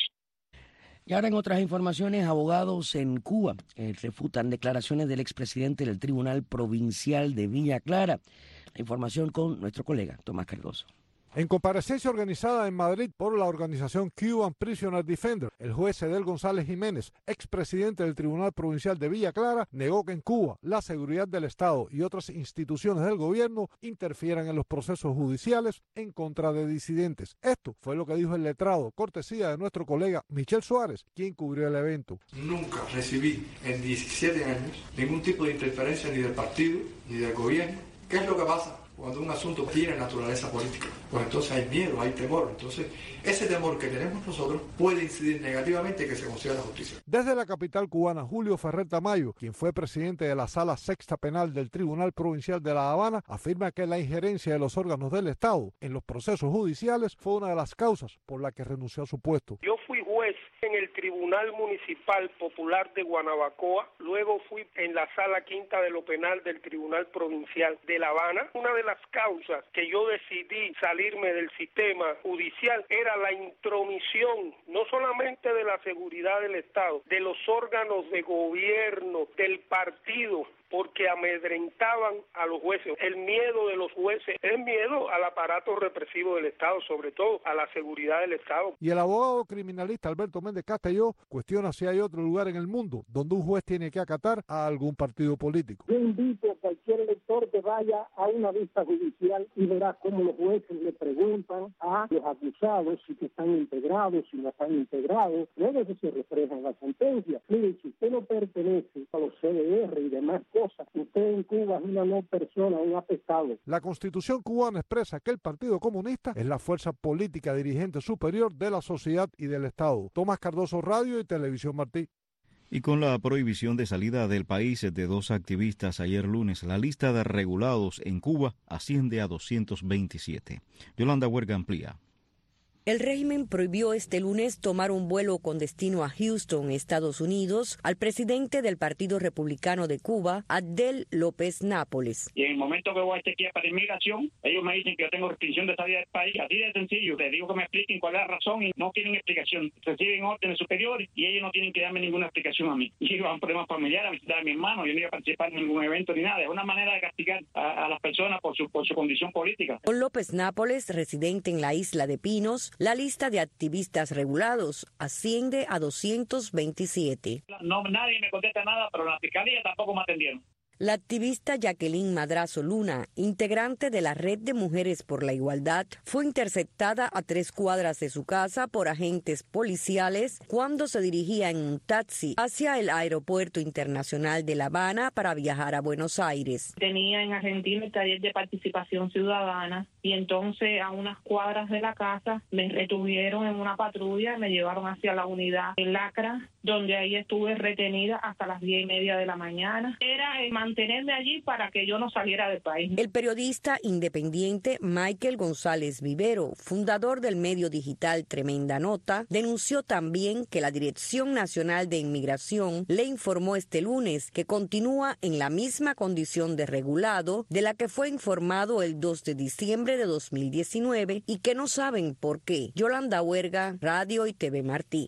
Y ahora en otras informaciones, abogados en Cuba eh, refutan declaraciones del expresidente del Tribunal Provincial de Villa Clara. La información con nuestro colega Tomás Cardoso. En comparecencia organizada en Madrid por la organización Cuban Prisoner Defender, el juez Edel González Jiménez, expresidente del Tribunal Provincial de Villa Clara, negó que en Cuba la seguridad del Estado y otras instituciones del gobierno interfieran en los procesos judiciales en contra de disidentes. Esto fue lo que dijo el letrado, cortesía de nuestro colega Michel Suárez, quien cubrió el evento. Nunca recibí en diecisiete años ningún tipo de interferencia ni del partido ni del gobierno. ¿Qué es lo que pasa cuando un asunto tiene naturaleza política? Pues entonces hay miedo, hay temor. Entonces ese temor que tenemos nosotros puede incidir negativamente en que se consiga la justicia. Desde la capital cubana, Julio Ferrer Tamayo, quien fue presidente de la Sala Sexta Penal del Tribunal Provincial de La Habana, afirma que la injerencia de los órganos del Estado en los procesos judiciales fue una de las causas por la que renunció a su puesto. Yo fui juez en el Tribunal Municipal Popular de Guanabacoa, luego fui en la Sala Quinta de lo Penal del Tribunal Provincial de La Habana. Una de las causas que yo decidí salirme del sistema judicial era la intromisión, no solamente de la seguridad del Estado, de los órganos de gobierno, del partido, porque amedrentaban a los jueces. El miedo de los jueces es miedo al aparato represivo del Estado, sobre todo a la seguridad del Estado. Y el abogado criminalista Alberto Méndez Castelló cuestiona si hay otro lugar en el mundo donde un juez tiene que acatar a algún partido político. Yo invito a cualquier elector que vaya a una vista judicial y verá cómo los jueces le preguntan a los acusados si que están integrados, si no están integrados, luego que se refleja en la sentencia. Mire, si usted no pertenece a los C D R y demás cosas, usted en Cuba es una no persona, un apestado. La Constitución cubana expresa que el Partido Comunista es la fuerza política dirigente superior de la sociedad y del Estado. Tomás Cardoso, Radio y Televisión Martí. Y con la prohibición de salida del país de dos activistas ayer lunes, la lista de regulados en Cuba asciende a doscientos veintisiete. Yolanda Huerga amplía. El régimen prohibió este lunes tomar un vuelo con destino a Houston, Estados Unidos, al presidente del Partido Republicano de Cuba, Abdel López Nápoles. Y en el momento que voy a chequear para inmigración, ellos me dicen que yo tengo restricción de salida del país. Así de sencillo. Les digo que me expliquen cuál es la razón y no tienen explicación. Reciben órdenes superiores y ellos no tienen que darme ninguna explicación a mí. Y iban a un problema familiar a visitar a mi hermano. Yo no iba a participar en ningún evento ni nada. Es una manera de castigar a, a las personas por su, por su condición política. Con López Nápoles, residente en la isla de Pinos, la lista de activistas regulados asciende a doscientos veintisiete. No, nadie me contesta nada, pero la fiscalía tampoco me atendieron. La activista Jacqueline Madrazo Luna, integrante de la Red de Mujeres por la Igualdad, fue interceptada a tres cuadras de su casa por agentes policiales cuando se dirigía en un taxi hacia el Aeropuerto Internacional de La Habana para viajar a Buenos Aires. Tenía en Argentina el taller de participación ciudadana y entonces a unas cuadras de la casa me retuvieron en una patrulla y me llevaron hacia la unidad de Lacra, donde ahí estuve retenida hasta las diez y media de la mañana. Era el mantenerme allí para que yo no saliera del país. El periodista independiente Michael González Vivero, fundador del medio digital Tremenda Nota, denunció también que la Dirección Nacional de Inmigración le informó este lunes que continúa en la misma condición de regulado de la que fue informado el dos de diciembre de dos mil diecinueve y que no saben por qué. Yolanda Huerga, Radio y T V Martí.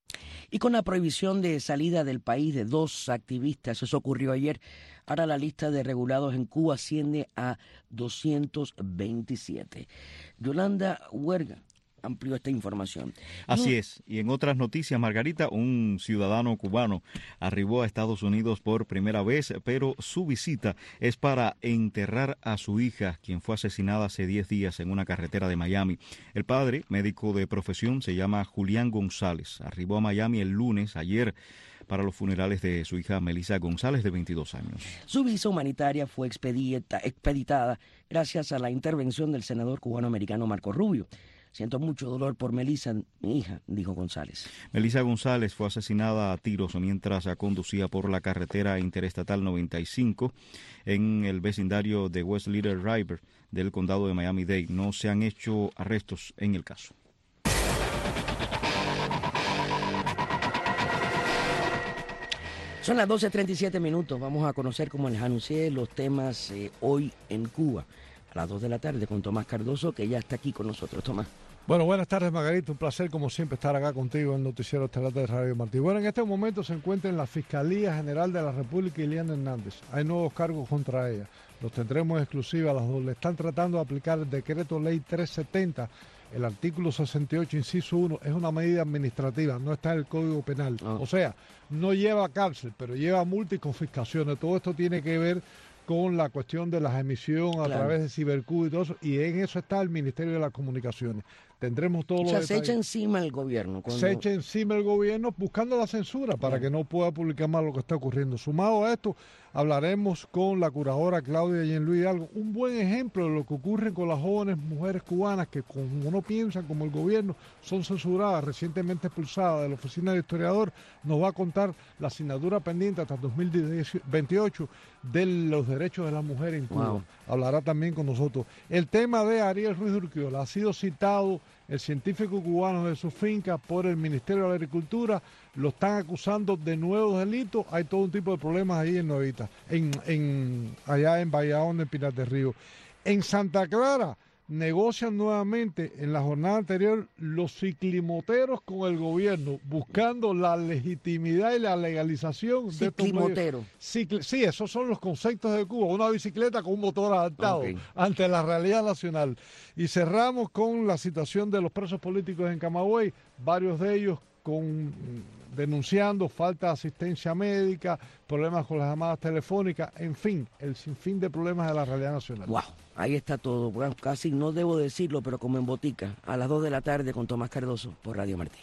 Y con la prohibición de salida del país de dos activistas, eso ocurrió ayer, ahora la lista de regulados en Cuba asciende a doscientos veintisiete. Yolanda Huerga amplió esta información. Así no. es. Y en otras noticias, Margarita, un ciudadano cubano arribó a Estados Unidos por primera vez, pero su visita es para enterrar a su hija, quien fue asesinada hace diez días en una carretera de Miami. El padre, médico de profesión, se llama Julián González. Arribó a Miami el lunes, ayer, para los funerales de su hija Melissa González, de veintidós años. Su visa humanitaria fue expedita, expeditada gracias a la intervención del senador cubano-americano Marco Rubio. Siento mucho dolor por Melissa, mi hija, dijo González. Melissa González fue asesinada a tiros mientras conducía por la carretera interestatal noventa y cinco en el vecindario de West Little River del condado de Miami-Dade. No se han hecho arrestos en el caso. Son las doce treinta y siete minutos. Vamos a conocer, como les anuncié, los temas eh, hoy en Cuba. A las dos de la tarde con Tomás Cardoso, que ya está aquí con nosotros. Tomás. Bueno, buenas tardes, Margarita. Un placer, como siempre, estar acá contigo en el Noticiero Estelar de Radio Martí. Bueno, en este momento se encuentra en la Fiscalía General de la República Iliana Hernández. Hay nuevos cargos contra ella. Los tendremos exclusivos a las dos. Le están tratando de aplicar el decreto ley trescientos setenta. El artículo sesenta y ocho, inciso uno, es una medida administrativa, no está en el Código Penal. Oh. O sea, no lleva cárcel, pero lleva multa y confiscaciones. Todo esto tiene que ver con la cuestión de las emisiones a claro. través de Cibercuba y todo eso, y en eso está el Ministerio de las Comunicaciones. Tendremos todos o sea, los se echa encima el gobierno. Cuando... Se echa encima el gobierno buscando la censura para claro. que no pueda publicar más lo que está ocurriendo. Sumado a esto, hablaremos con la curadora Claudia Jean-Louis Hidalgo, un buen ejemplo de lo que ocurre con las jóvenes mujeres cubanas que, como no piensan como el gobierno, son censuradas, recientemente expulsadas de la oficina de historiador. Nos va a contar la asignatura pendiente hasta dos mil veintiocho de los derechos de las mujeres en Cuba. Wow. Hablará también con nosotros. El tema de Ariel Ruiz Urquiola ha sido citado, el científico cubano, de su finca por el Ministerio de la Agricultura. Lo están acusando de nuevos delitos. Hay todo un tipo de problemas ahí en Nuevita, en, en, allá en Valladolid, en Pinar del Río. En Santa Clara, negocian nuevamente en la jornada anterior los ciclimoteros con el gobierno, buscando la legitimidad y la legalización de estos medios. Cicl- sí, esos son los conceptos de Cuba, una bicicleta con un motor adaptado okay. ante la realidad nacional. Y cerramos con la situación de los presos políticos en Camagüey, varios de ellos con denunciando falta de asistencia médica, problemas con las llamadas telefónicas, en fin, el sinfín de problemas de la realidad nacional. Wow, ahí está todo. Bueno, casi no debo decirlo, pero como en botica, a las dos de la tarde con Tomás Cardoso por Radio Martí.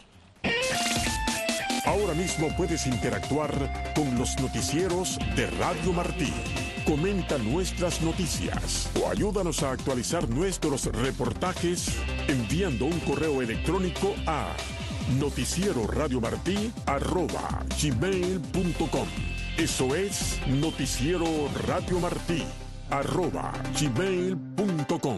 Ahora mismo puedes interactuar con los noticieros de Radio Martí. Comenta nuestras noticias o ayúdanos a actualizar nuestros reportajes enviando un correo electrónico a noticiero radio martí arroba gmail punto com. Eso es noticiero radio martí arroba gmail punto com.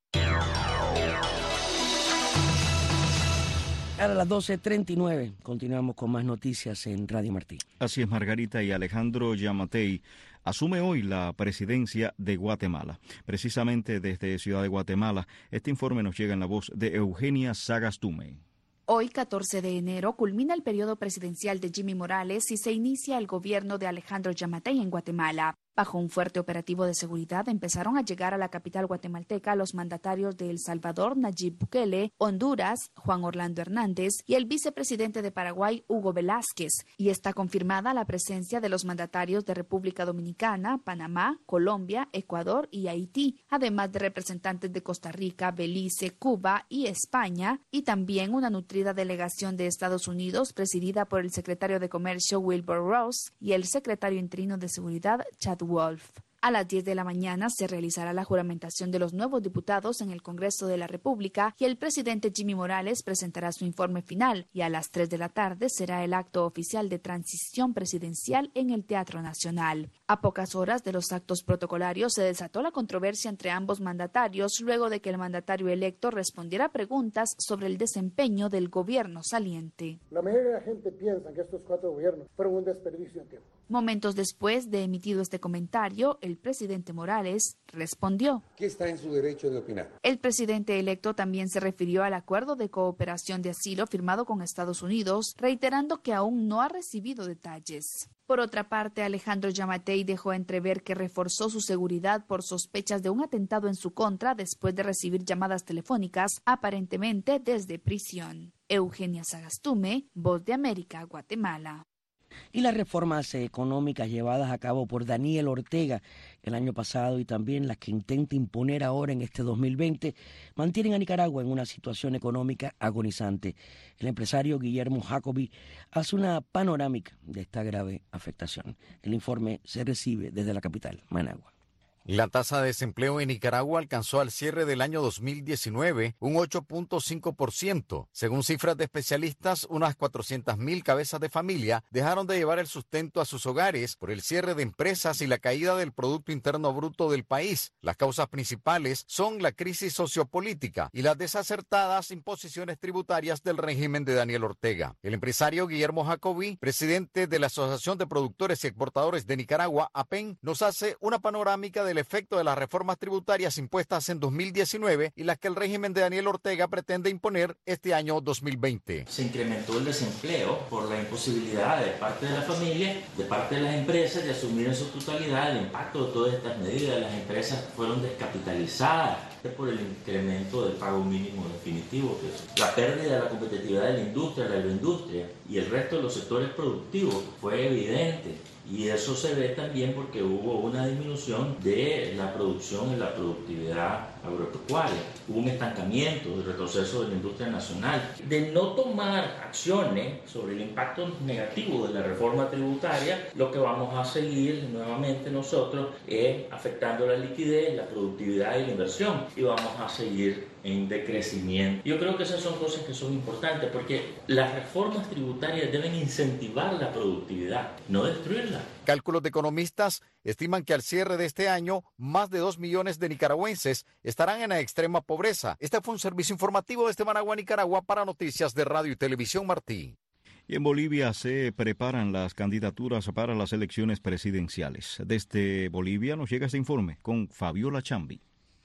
A las doce treinta y nueve continuamos con más noticias en Radio Martí. Así es, Margarita, y Alejandro Yamatei asume hoy la presidencia de Guatemala. Precisamente desde Ciudad de Guatemala, este informe nos llega en la voz de Eugenia Sagastume. Hoy, catorce de enero, culmina el periodo presidencial de Jimmy Morales y se inicia el gobierno de Alejandro Yamatei en Guatemala. Bajo un fuerte operativo de seguridad, empezaron a llegar a la capital guatemalteca los mandatarios de El Salvador, Nayib Bukele, Honduras, Juan Orlando Hernández y el vicepresidente de Paraguay, Hugo Velázquez. Y está confirmada la presencia de los mandatarios de República Dominicana, Panamá, Colombia, Ecuador y Haití, además de representantes de Costa Rica, Belice, Cuba y España, y también una nutrida delegación de Estados Unidos presidida por el secretario de Comercio, Wilbur Ross, y el secretario interino de Seguridad, Chad Wolf. A las diez de la mañana se realizará la juramentación de los nuevos diputados en el Congreso de la República y el presidente Jimmy Morales presentará su informe final, y a las tres de la tarde será el acto oficial de transición presidencial en el Teatro Nacional. A pocas horas de los actos protocolarios se desató la controversia entre ambos mandatarios luego de que el mandatario electo respondiera preguntas sobre el desempeño del gobierno saliente. La mayoría de la gente piensa que estos cuatro gobiernos fueron un desperdicio de tiempo. Momentos después de emitido este comentario, el presidente Morales respondió. ¿Qué está en su derecho de opinar? El presidente electo también se refirió al acuerdo de cooperación de asilo firmado con Estados Unidos, reiterando que aún no ha recibido detalles. Por otra parte, Alejandro Yamatei dejó entrever que reforzó su seguridad por sospechas de un atentado en su contra después de recibir llamadas telefónicas, aparentemente desde prisión. Eugenia Sagastume, Voz de América, Guatemala. Y las reformas económicas llevadas a cabo por Daniel Ortega el año pasado y también las que intenta imponer ahora en este dos mil veinte mantienen a Nicaragua en una situación económica agonizante. El empresario Guillermo Jacobi hace una panorámica de esta grave afectación. El informe se recibe desde la capital, Managua. La tasa de desempleo en Nicaragua alcanzó al cierre del año dos mil diecinueve un ocho punto cinco por ciento. Según cifras de especialistas, unas cuatrocientas mil cabezas de familia dejaron de llevar el sustento a sus hogares por el cierre de empresas y la caída del Producto Interno Bruto del país. Las causas principales son la crisis sociopolítica y las desacertadas imposiciones tributarias del régimen de Daniel Ortega. El empresario Guillermo Jacobi, presidente de la Asociación de Productores y Exportadores de Nicaragua, A P E N, nos hace una panorámica del efecto de las reformas tributarias impuestas en dos mil diecinueve y las que el régimen de Daniel Ortega pretende imponer este año dos mil veinte. Se incrementó el desempleo por la imposibilidad de parte de la familia, de parte de las empresas, de asumir en su totalidad el impacto de todas estas medidas. Las empresas fueron descapitalizadas por el incremento del pago mínimo definitivo, que es la pérdida de la competitividad de la industria, de la agroindustria y el resto de los sectores productivos fue evidente. Y eso se ve también porque hubo una disminución de la producción y la productividad agropecuaria. Hubo un estancamiento, un retroceso de la industria nacional. De no tomar acciones sobre el impacto negativo de la reforma tributaria, lo que vamos a seguir nuevamente nosotros es afectando la liquidez, la productividad y la inversión. Y vamos a seguir en decrecimiento. Yo creo que esas son cosas que son importantes porque las reformas tributarias deben incentivar la productividad, no destruirla. Cálculos de economistas estiman que al cierre de este año, más de dos millones de nicaragüenses estarán en la extrema pobreza. Este fue un servicio informativo desde Managua, Nicaragua, para Noticias de Radio y Televisión Martí. Y en Bolivia se preparan las candidaturas para las elecciones presidenciales. Desde Bolivia nos llega este informe con Fabiola Chambi.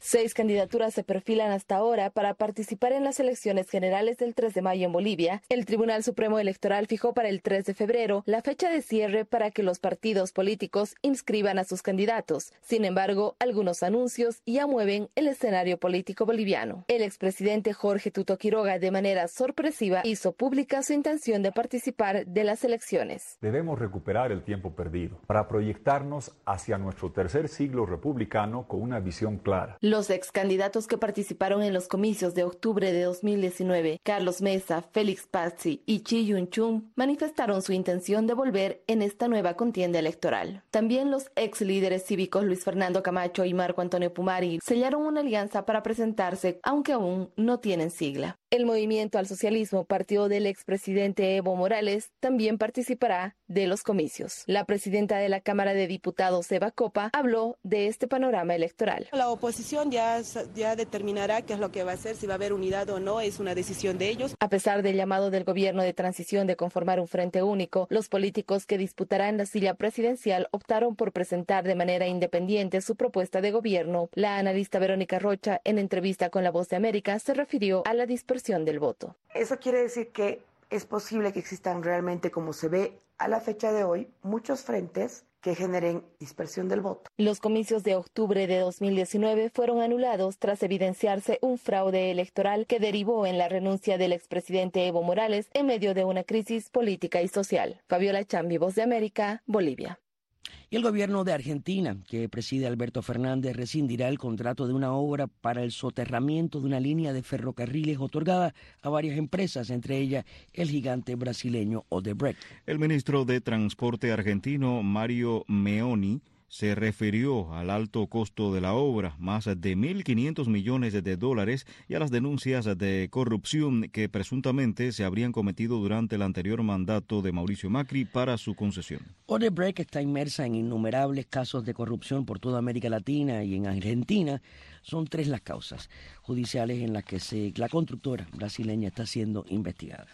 Seis candidaturas se perfilan hasta ahora para participar en las elecciones generales del tres de mayo en Bolivia. El Tribunal Supremo Electoral fijó para el tres de febrero la fecha de cierre para que los partidos políticos inscriban a sus candidatos. Sin embargo, algunos anuncios ya mueven el escenario político boliviano. El expresidente Jorge Tuto Quiroga, de manera sorpresiva, hizo pública su intención de participar de las elecciones. Debemos recuperar el tiempo perdido para proyectarnos hacia nuestro tercer siglo republicano con una visión clara. Los ex candidatos que participaron en los comicios de octubre de dos mil diecinueve, Carlos Mesa, Félix Pazzi y Chi Yun-chung, manifestaron su intención de volver en esta nueva contienda electoral. También los ex líderes cívicos Luis Fernando Camacho y Marco Antonio Pumari sellaron una alianza para presentarse, aunque aún no tienen sigla. El Movimiento al Socialismo, partido del expresidente Evo Morales, también participará de los comicios. La presidenta de la Cámara de Diputados, Eva Copa, habló de este panorama electoral. La oposición ya, ya determinará qué es lo que va a hacer, si va a haber unidad o no, es una decisión de ellos. A pesar del llamado del gobierno de transición de conformar un frente único, los políticos que disputarán la silla presidencial optaron por presentar de manera independiente su propuesta de gobierno. La analista Verónica Rocha, en entrevista con La Voz de América, se refirió a la dispersión del voto. Eso quiere decir que es posible que existan realmente, como se ve a la fecha de hoy, muchos frentes que generen dispersión del voto. Los comicios de octubre de dos mil diecinueve fueron anulados tras evidenciarse un fraude electoral que derivó en la renuncia del expresidente Evo Morales en medio de una crisis política y social. Fabiola Chambi, Voz de América, Bolivia. Y el gobierno de Argentina, que preside Alberto Fernández, rescindirá el contrato de una obra para el soterramiento de una línea de ferrocarriles otorgada a varias empresas, entre ellas el gigante brasileño Odebrecht. El ministro de Transporte argentino, Mario Meoni, se refirió al alto costo de la obra, más de mil quinientos millones de dólares, y a las denuncias de corrupción que presuntamente se habrían cometido durante el anterior mandato de Mauricio Macri para su concesión. Odebrecht está inmersa en innumerables casos de corrupción por toda América Latina y en Argentina. Son tres las causas judiciales en las que se, la constructora brasileña está siendo investigada.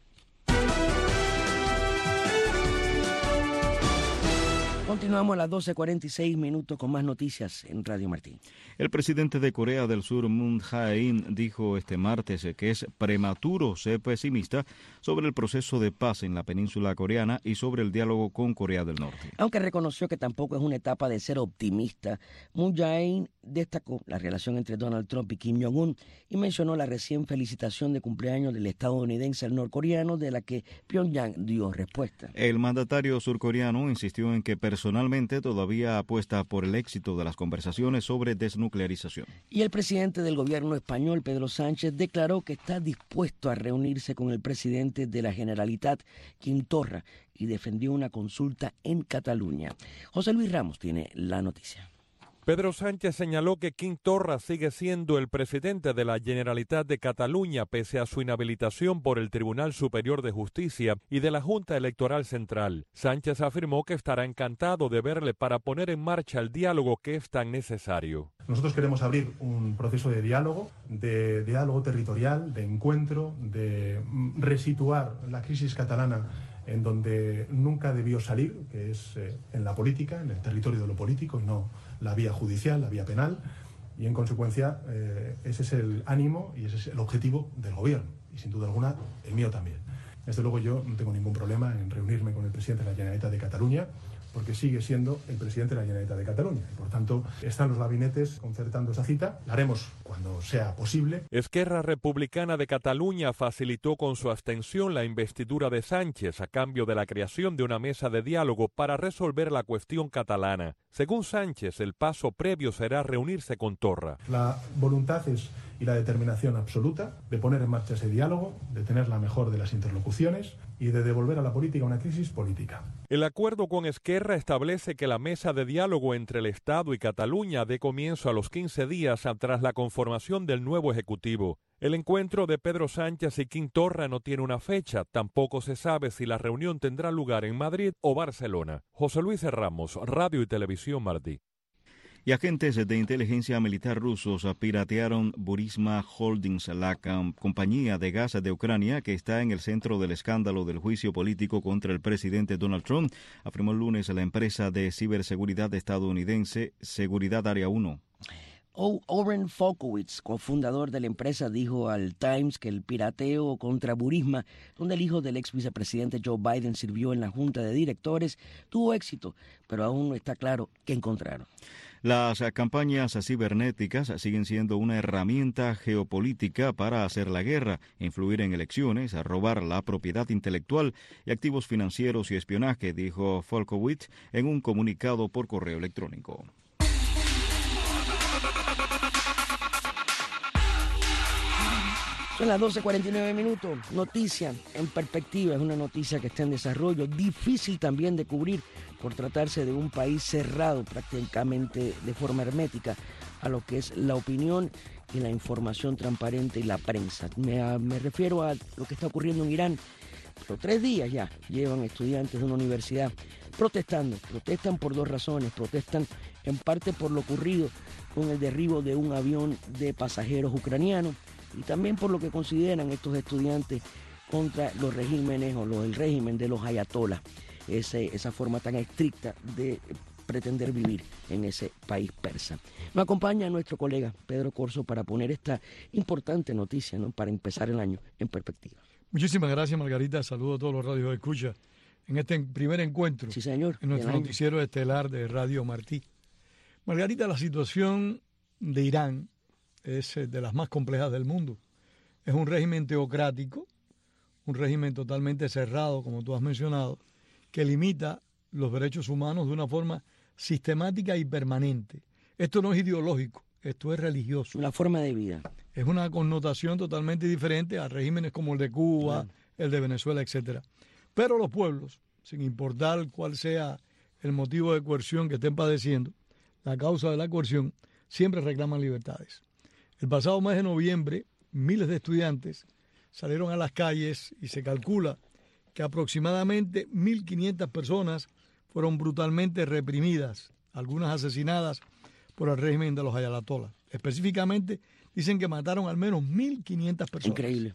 Continuamos a las doce cuarenta y seis minutos con más noticias en Radio Martín. El presidente de Corea del Sur, Moon Jae-in, dijo este martes que es prematuro ser pesimista sobre el proceso de paz en la península coreana y sobre el diálogo con Corea del Norte. Aunque reconoció que tampoco es una etapa de ser optimista, Moon Jae-in destacó la relación entre Donald Trump y Kim Jong-un y mencionó la recién felicitación de cumpleaños del estadounidense al norcoreano, de la que Pyongyang dio respuesta. El mandatario surcoreano insistió en que personalmente todavía apuesta por el éxito de las conversaciones sobre desnuclearización. Y el presidente del gobierno español, Pedro Sánchez, declaró que está dispuesto a reunirse con el presidente de la Generalitat, Quim Torra, y defendió una consulta en Cataluña. José Luis Ramos tiene la noticia. Pedro Sánchez señaló que Quim Torra sigue siendo el presidente de la Generalitat de Cataluña pese a su inhabilitación por el Tribunal Superior de Justicia y de la Junta Electoral Central. Sánchez afirmó que estará encantado de verle para poner en marcha el diálogo que es tan necesario. Nosotros queremos abrir un proceso de diálogo, de diálogo territorial, de encuentro, de resituar la crisis catalana en donde nunca debió salir, que es eh, en la política, en el territorio de lo político, y no la vía judicial, la vía penal, y en consecuencia eh, ese es el ánimo y ese es el objetivo del gobierno, y sin duda alguna el mío también. Desde luego yo no tengo ningún problema en reunirme con el presidente de la Generalitat de Cataluña, porque sigue siendo el presidente de la Generalitat de Cataluña. Y por tanto, están los gabinetes concertando esa cita. La haremos cuando sea posible. Esquerra Republicana de Cataluña facilitó con su abstención la investidura de Sánchez a cambio de la creación de una mesa de diálogo para resolver la cuestión catalana. Según Sánchez, el paso previo será reunirse con Torra. La voluntad es y la determinación absoluta de poner en marcha ese diálogo, de tener la mejor de las interlocuciones y de devolver a la política una crisis política. El acuerdo con Esquerra establece que la mesa de diálogo entre el Estado y Cataluña dé comienzo a los quince días tras la conformación del nuevo Ejecutivo. El encuentro de Pedro Sánchez y Quim Torra no tiene una fecha, tampoco se sabe si la reunión tendrá lugar en Madrid o Barcelona. José Luis Ramos, Radio y Televisión Martí. Y agentes de inteligencia militar rusos piratearon Burisma Holdings, la compañía de gas de Ucrania que está en el centro del escándalo del juicio político contra el presidente Donald Trump, afirmó el lunes la empresa de ciberseguridad estadounidense Seguridad Área uno. Oren Folkowitz, cofundador de la empresa, dijo al Times que el pirateo contra Burisma, donde el hijo del ex vicepresidente Joe Biden sirvió en la junta de directores, tuvo éxito, pero aún no está claro qué encontraron. Las campañas cibernéticas siguen siendo una herramienta geopolítica para hacer la guerra, influir en elecciones, robar la propiedad intelectual y activos financieros y espionaje, dijo Folkowitz en un comunicado por correo electrónico. Son las doce cuarenta y nueve minutos. Noticia en perspectiva, es una noticia que está en desarrollo, difícil también de cubrir por tratarse de un país cerrado prácticamente de forma hermética a lo que es la opinión y la información transparente y la prensa. Me, a, me refiero a lo que está ocurriendo en Irán. Pero tres días ya llevan estudiantes de una universidad protestando. Protestan por dos razones. Protestan en parte por lo ocurrido con el derribo de un avión de pasajeros ucranianos y también por lo que consideran estos estudiantes contra los regímenes o los, el régimen de los ayatolás, ese, esa forma tan estricta de pretender vivir en ese país persa. Nos acompaña nuestro colega Pedro Corso para poner esta importante noticia, ¿no?, para empezar el año en perspectiva. Muchísimas gracias, Margarita. Saludos a todos los radios de escucha en este primer encuentro. Sí, señor, en nuestro noticiero estelar de Radio Martí. Margarita, la situación de Irán es de las más complejas del mundo. Es un régimen teocrático, un régimen totalmente cerrado, como tú has mencionado, que limita los derechos humanos de una forma sistemática y permanente. Esto no es ideológico, esto es religioso. Una forma de vida. Es una connotación totalmente diferente a regímenes como el de Cuba, claro, el de Venezuela, etcétera. Pero los pueblos, sin importar cuál sea el motivo de coerción que estén padeciendo, la causa de la coerción, siempre reclaman libertades. El pasado mes de noviembre, miles de estudiantes salieron a las calles y se calcula que aproximadamente mil quinientas personas fueron brutalmente reprimidas, algunas asesinadas por el régimen de los ayatolas. Específicamente, dicen que mataron al menos mil quinientas personas. Increíble.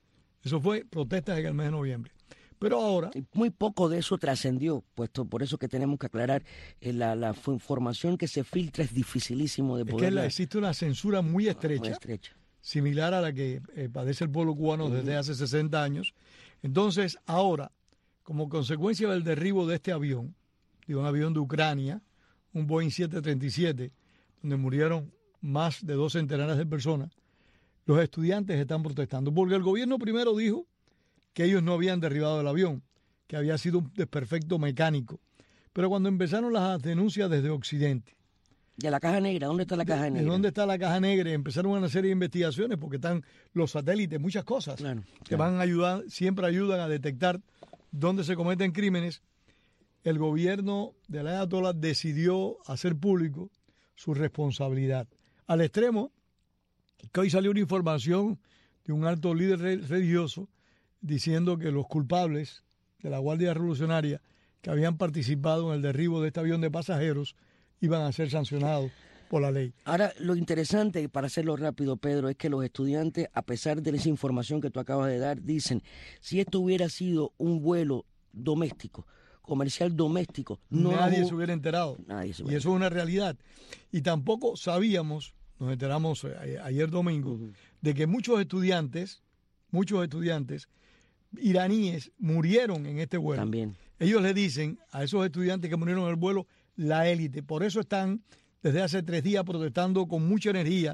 Eso fue protestas en el mes de noviembre. Pero ahora... Muy poco de eso trascendió, puesto por eso que tenemos que aclarar, eh, la, la información que se filtra es dificilísimo de poder... Es que la, existe una censura muy estrecha, muy estrecha, similar a la que eh, padece el pueblo cubano uh-huh. desde hace sesenta años. Entonces, ahora, como consecuencia del derribo de este avión, de un avión de Ucrania, un Boeing siete treinta y siete, donde murieron más de dos centenares de personas, los estudiantes están protestando, porque el gobierno primero dijo que ellos no habían derribado el avión, que había sido un desperfecto mecánico. Pero cuando empezaron las denuncias desde Occidente... ¿De la caja negra? ¿Dónde está la caja de, negra? ¿De dónde está la caja negra? Empezaron una serie de investigaciones porque están los satélites, muchas cosas, claro, que claro. van a ayudar, siempre ayudan a detectar dónde se cometen crímenes. El gobierno de la ayatollah decidió hacer público su responsabilidad. Al extremo que hoy salió una información de un alto líder religioso diciendo que los culpables de la Guardia Revolucionaria que habían participado en el derribo de este avión de pasajeros iban a ser sancionados por la ley. Ahora, lo interesante, para hacerlo rápido, Pedro, es que los estudiantes, a pesar de esa información que tú acabas de dar, dicen, si esto hubiera sido un vuelo doméstico, comercial doméstico, no nadie hubo... se hubiera enterado. Nadie se y hubiera eso es una realidad. Y tampoco sabíamos, nos enteramos ayer domingo, uh-huh. de que muchos estudiantes, muchos estudiantes iraníes murieron en este vuelo. También. Ellos le dicen a esos estudiantes que murieron en el vuelo la élite. Por eso están desde hace tres días protestando con mucha energía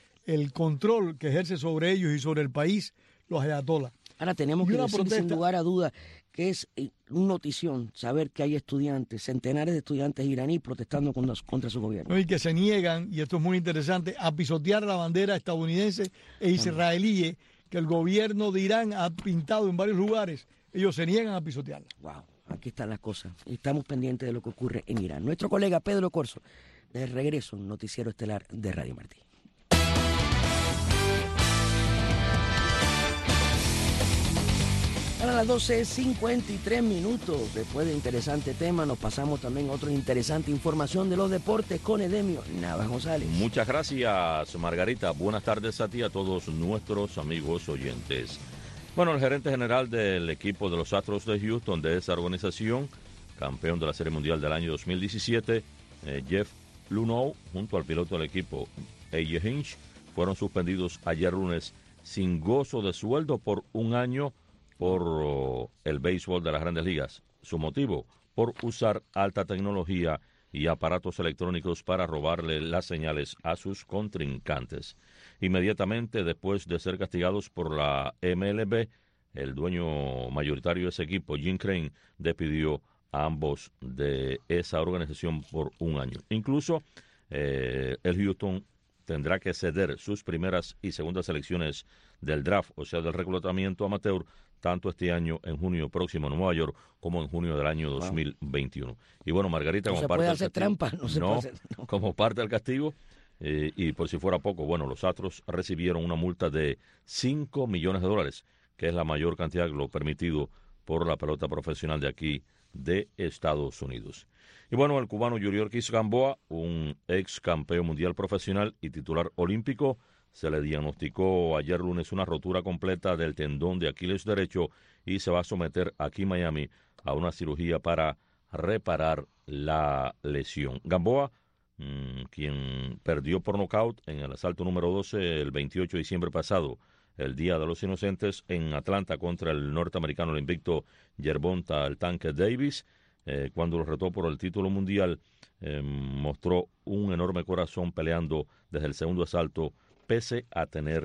el control que ejerce sobre ellos y sobre el país los ayatolás. Ahora tenemos y que decir protesta... sin lugar a duda que es una notición saber que hay estudiantes, centenares de estudiantes iraníes protestando contra, contra su gobierno. Y que se niegan, y esto es muy interesante, a pisotear la bandera estadounidense e israelí que el gobierno de Irán ha pintado en varios lugares. Ellos se niegan a pisotearla. Wow, aquí están las cosas. Estamos pendientes de lo que ocurre en Irán. Nuestro colega Pedro Corso, de regreso en Noticiero Estelar de Radio Martí. A las doce cincuenta y tres minutos, después de interesante tema, nos pasamos también a otra interesante información de los deportes con Edemio Navas González. Muchas gracias, Margarita. Buenas tardes a ti y a todos nuestros amigos oyentes. Bueno, el gerente general del equipo de los Astros de Houston, de esa organización, campeón de la Serie Mundial del año dos mil diecisiete, eh, Jeff Luhnow, junto al piloto del equipo, A J. Hinch fueron suspendidos ayer lunes sin gozo de sueldo por un año por oh, el béisbol de las Grandes Ligas. Su motivo, por usar alta tecnología y aparatos electrónicos para robarle las señales a sus contrincantes. Inmediatamente después de ser castigados por la M L B, el dueño mayoritario de ese equipo, Jim Crane, despidió a ambos de esa organización por un año. Incluso eh, el Houston tendrá que ceder sus primeras y segundas selecciones del draft, o sea, del reclutamiento amateur, tanto este año, en junio próximo en Nueva York, como en junio del año dos mil veintiuno. Y bueno, Margarita, no como se parte puede del hacer castigo, trampa, no se no, puede hacer, no. como parte del castigo, eh, y por si fuera poco, bueno, los Astros recibieron una multa de cinco millones de dólares, que es la mayor cantidad de lo permitido por la pelota profesional de aquí, de Estados Unidos. Y bueno, el cubano Yuriorkis Gamboa, un ex campeón mundial profesional y titular olímpico, se le diagnosticó ayer lunes una rotura completa del tendón de Aquiles derecho y se va a someter aquí en Miami a una cirugía para reparar la lesión. Gamboa, mmm, quien perdió por nocaut en el asalto número doce el veintiocho de diciembre pasado, el Día de los Inocentes, en Atlanta contra el norteamericano invicto Gervonta el Tanque Davis, eh, cuando lo retó por el título mundial, eh, mostró un enorme corazón peleando desde el segundo asalto, pese a tener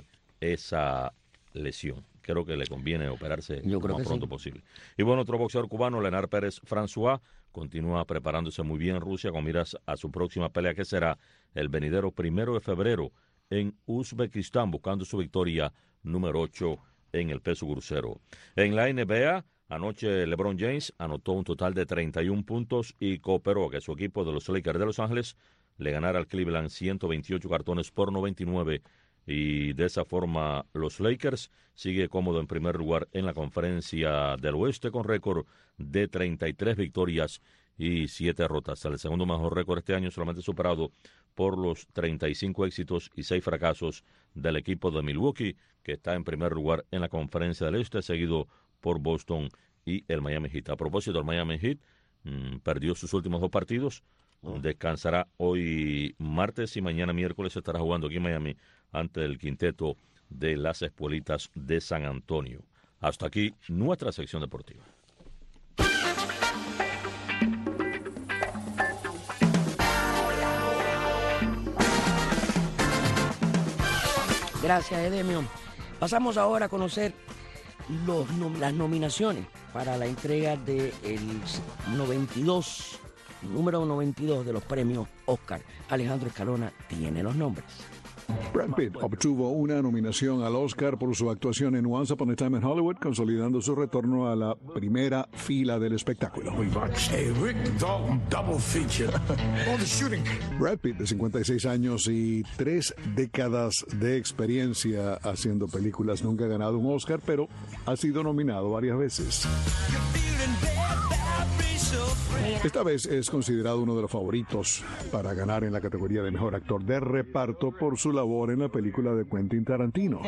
esa lesión. Creo que le conviene operarse lo más pronto sí. posible. Y bueno, otro boxeador cubano, Lenar Pérez François, continúa preparándose muy bien en Rusia con miras a su próxima pelea, que será el venidero primero de febrero en Uzbekistán, buscando su victoria número ocho en el peso crucero. En la N B A, anoche LeBron James anotó un total de treinta y un puntos y cooperó a que su equipo de los Lakers de Los Ángeles le ganara al Cleveland ciento veintiocho cartones por noventa y nueve, y de esa forma los Lakers sigue cómodo en primer lugar en la conferencia del oeste con récord de treinta y tres victorias y siete derrotas. El segundo mejor récord este año, solamente superado por los treinta y cinco éxitos y seis fracasos del equipo de Milwaukee, que está en primer lugar en la conferencia del este, seguido por Boston y el Miami Heat. A propósito, el Miami Heat mmm, perdió sus últimos dos partidos, oh. descansará hoy martes y mañana miércoles estará jugando aquí en Miami ante el quinteto de las Espuelitas de San Antonio. Hasta aquí nuestra sección deportiva. Gracias, Edemio. Pasamos ahora a conocer los, las nominaciones para la entrega del noventa y dos, número noventa y dos de los premios Oscar. Alejandro Escalona tiene los nombres. Brad Pitt obtuvo una nominación al Oscar por su actuación en Once Upon a Time in Hollywood, consolidando su retorno a la primera fila del espectáculo. Brad Pitt, de cincuenta y seis años y tres décadas de experiencia haciendo películas, nunca ha ganado un Oscar, pero ha sido nominado varias veces. Esta vez es considerado uno de los favoritos para ganar en la categoría de mejor actor de reparto por su labor en la película de Quentin Tarantino.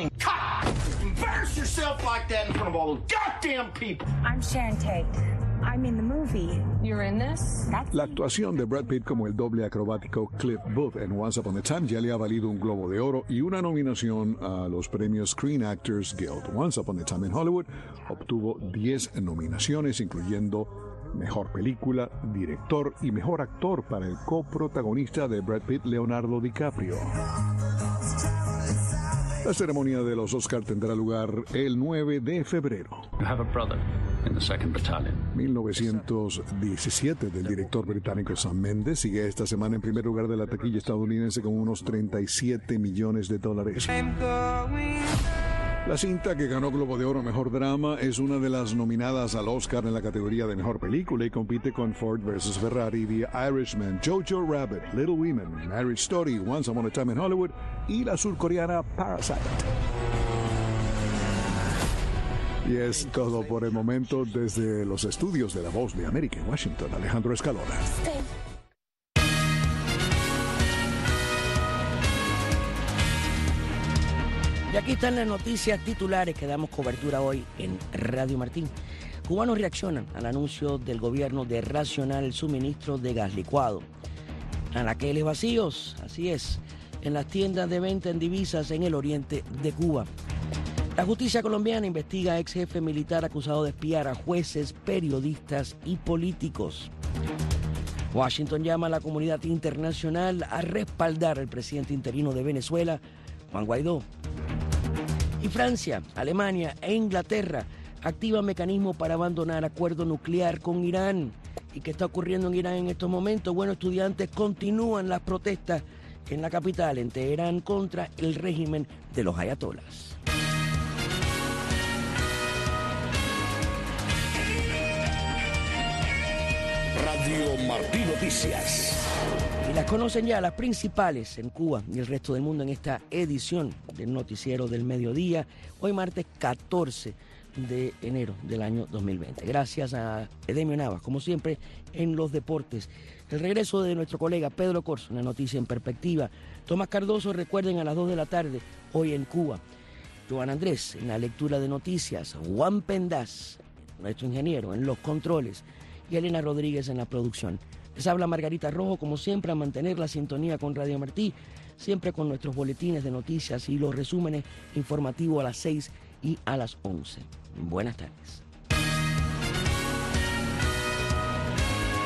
La actuación de Brad Pitt como el doble acrobático Cliff Booth en Once Upon a Time ya le ha valido un Globo de Oro y una nominación a los premios Screen Actors Guild. Once Upon a Time in Hollywood obtuvo diez nominaciones, incluyendo Mejor Película, Director y Mejor Actor para el coprotagonista de Brad Pitt, Leonardo DiCaprio. La ceremonia de los Oscar tendrá lugar el nueve de febrero. mil novecientos diecisiete del director británico Sam Mendes sigue esta semana en primer lugar de la taquilla estadounidense con unos treinta y siete millones de dólares. La cinta, que ganó Globo de Oro Mejor Drama, es una de las nominadas al Oscar en la categoría de Mejor Película y compite con Ford versus Ferrari, The Irishman, Jojo Rabbit, Little Women, Marriage Story, Once Upon a Time in Hollywood y la surcoreana Parasite. Y es todo por el momento desde los estudios de La Voz de América en Washington. Alejandro Escalona. Y aquí están las noticias titulares que damos cobertura hoy en Radio Martín. Cubanos reaccionan al anuncio del gobierno de racionar el suministro de gas licuado. Anaqueles vacíos, así es. en las tiendas de venta en divisas en el oriente de Cuba. La justicia colombiana investiga a ex jefe militar acusado de espiar a jueces, periodistas y políticos. Washington llama a la comunidad internacional a respaldar al presidente interino de Venezuela, Juan Guaidó. Y Francia, Alemania e Inglaterra activan mecanismos para abandonar acuerdo nuclear con Irán. ¿Y qué está ocurriendo en Irán en estos momentos? Bueno, estudiantes continúan las protestas en la capital, en Teherán, contra el régimen de los ayatolás. Radio Martí Noticias. Y las conocen ya las principales en Cuba y el resto del mundo en esta edición del Noticiero del Mediodía, hoy martes catorce de enero del año dos mil veinte. Gracias a Edemio Navas, como siempre, en los deportes. El regreso de nuestro colega Pedro Corso, una noticia en perspectiva. Tomás Cardoso, recuerden, a las dos de la tarde, hoy en Cuba. Joan Andrés, en la lectura de noticias. Juan Pendaz, nuestro ingeniero, en los controles. Y Elena Rodríguez en la producción. Les habla Margarita Rojo, como siempre, a mantener la sintonía con Radio Martí, siempre con nuestros boletines de noticias y los resúmenes informativos a las seis y a las once. Buenas tardes.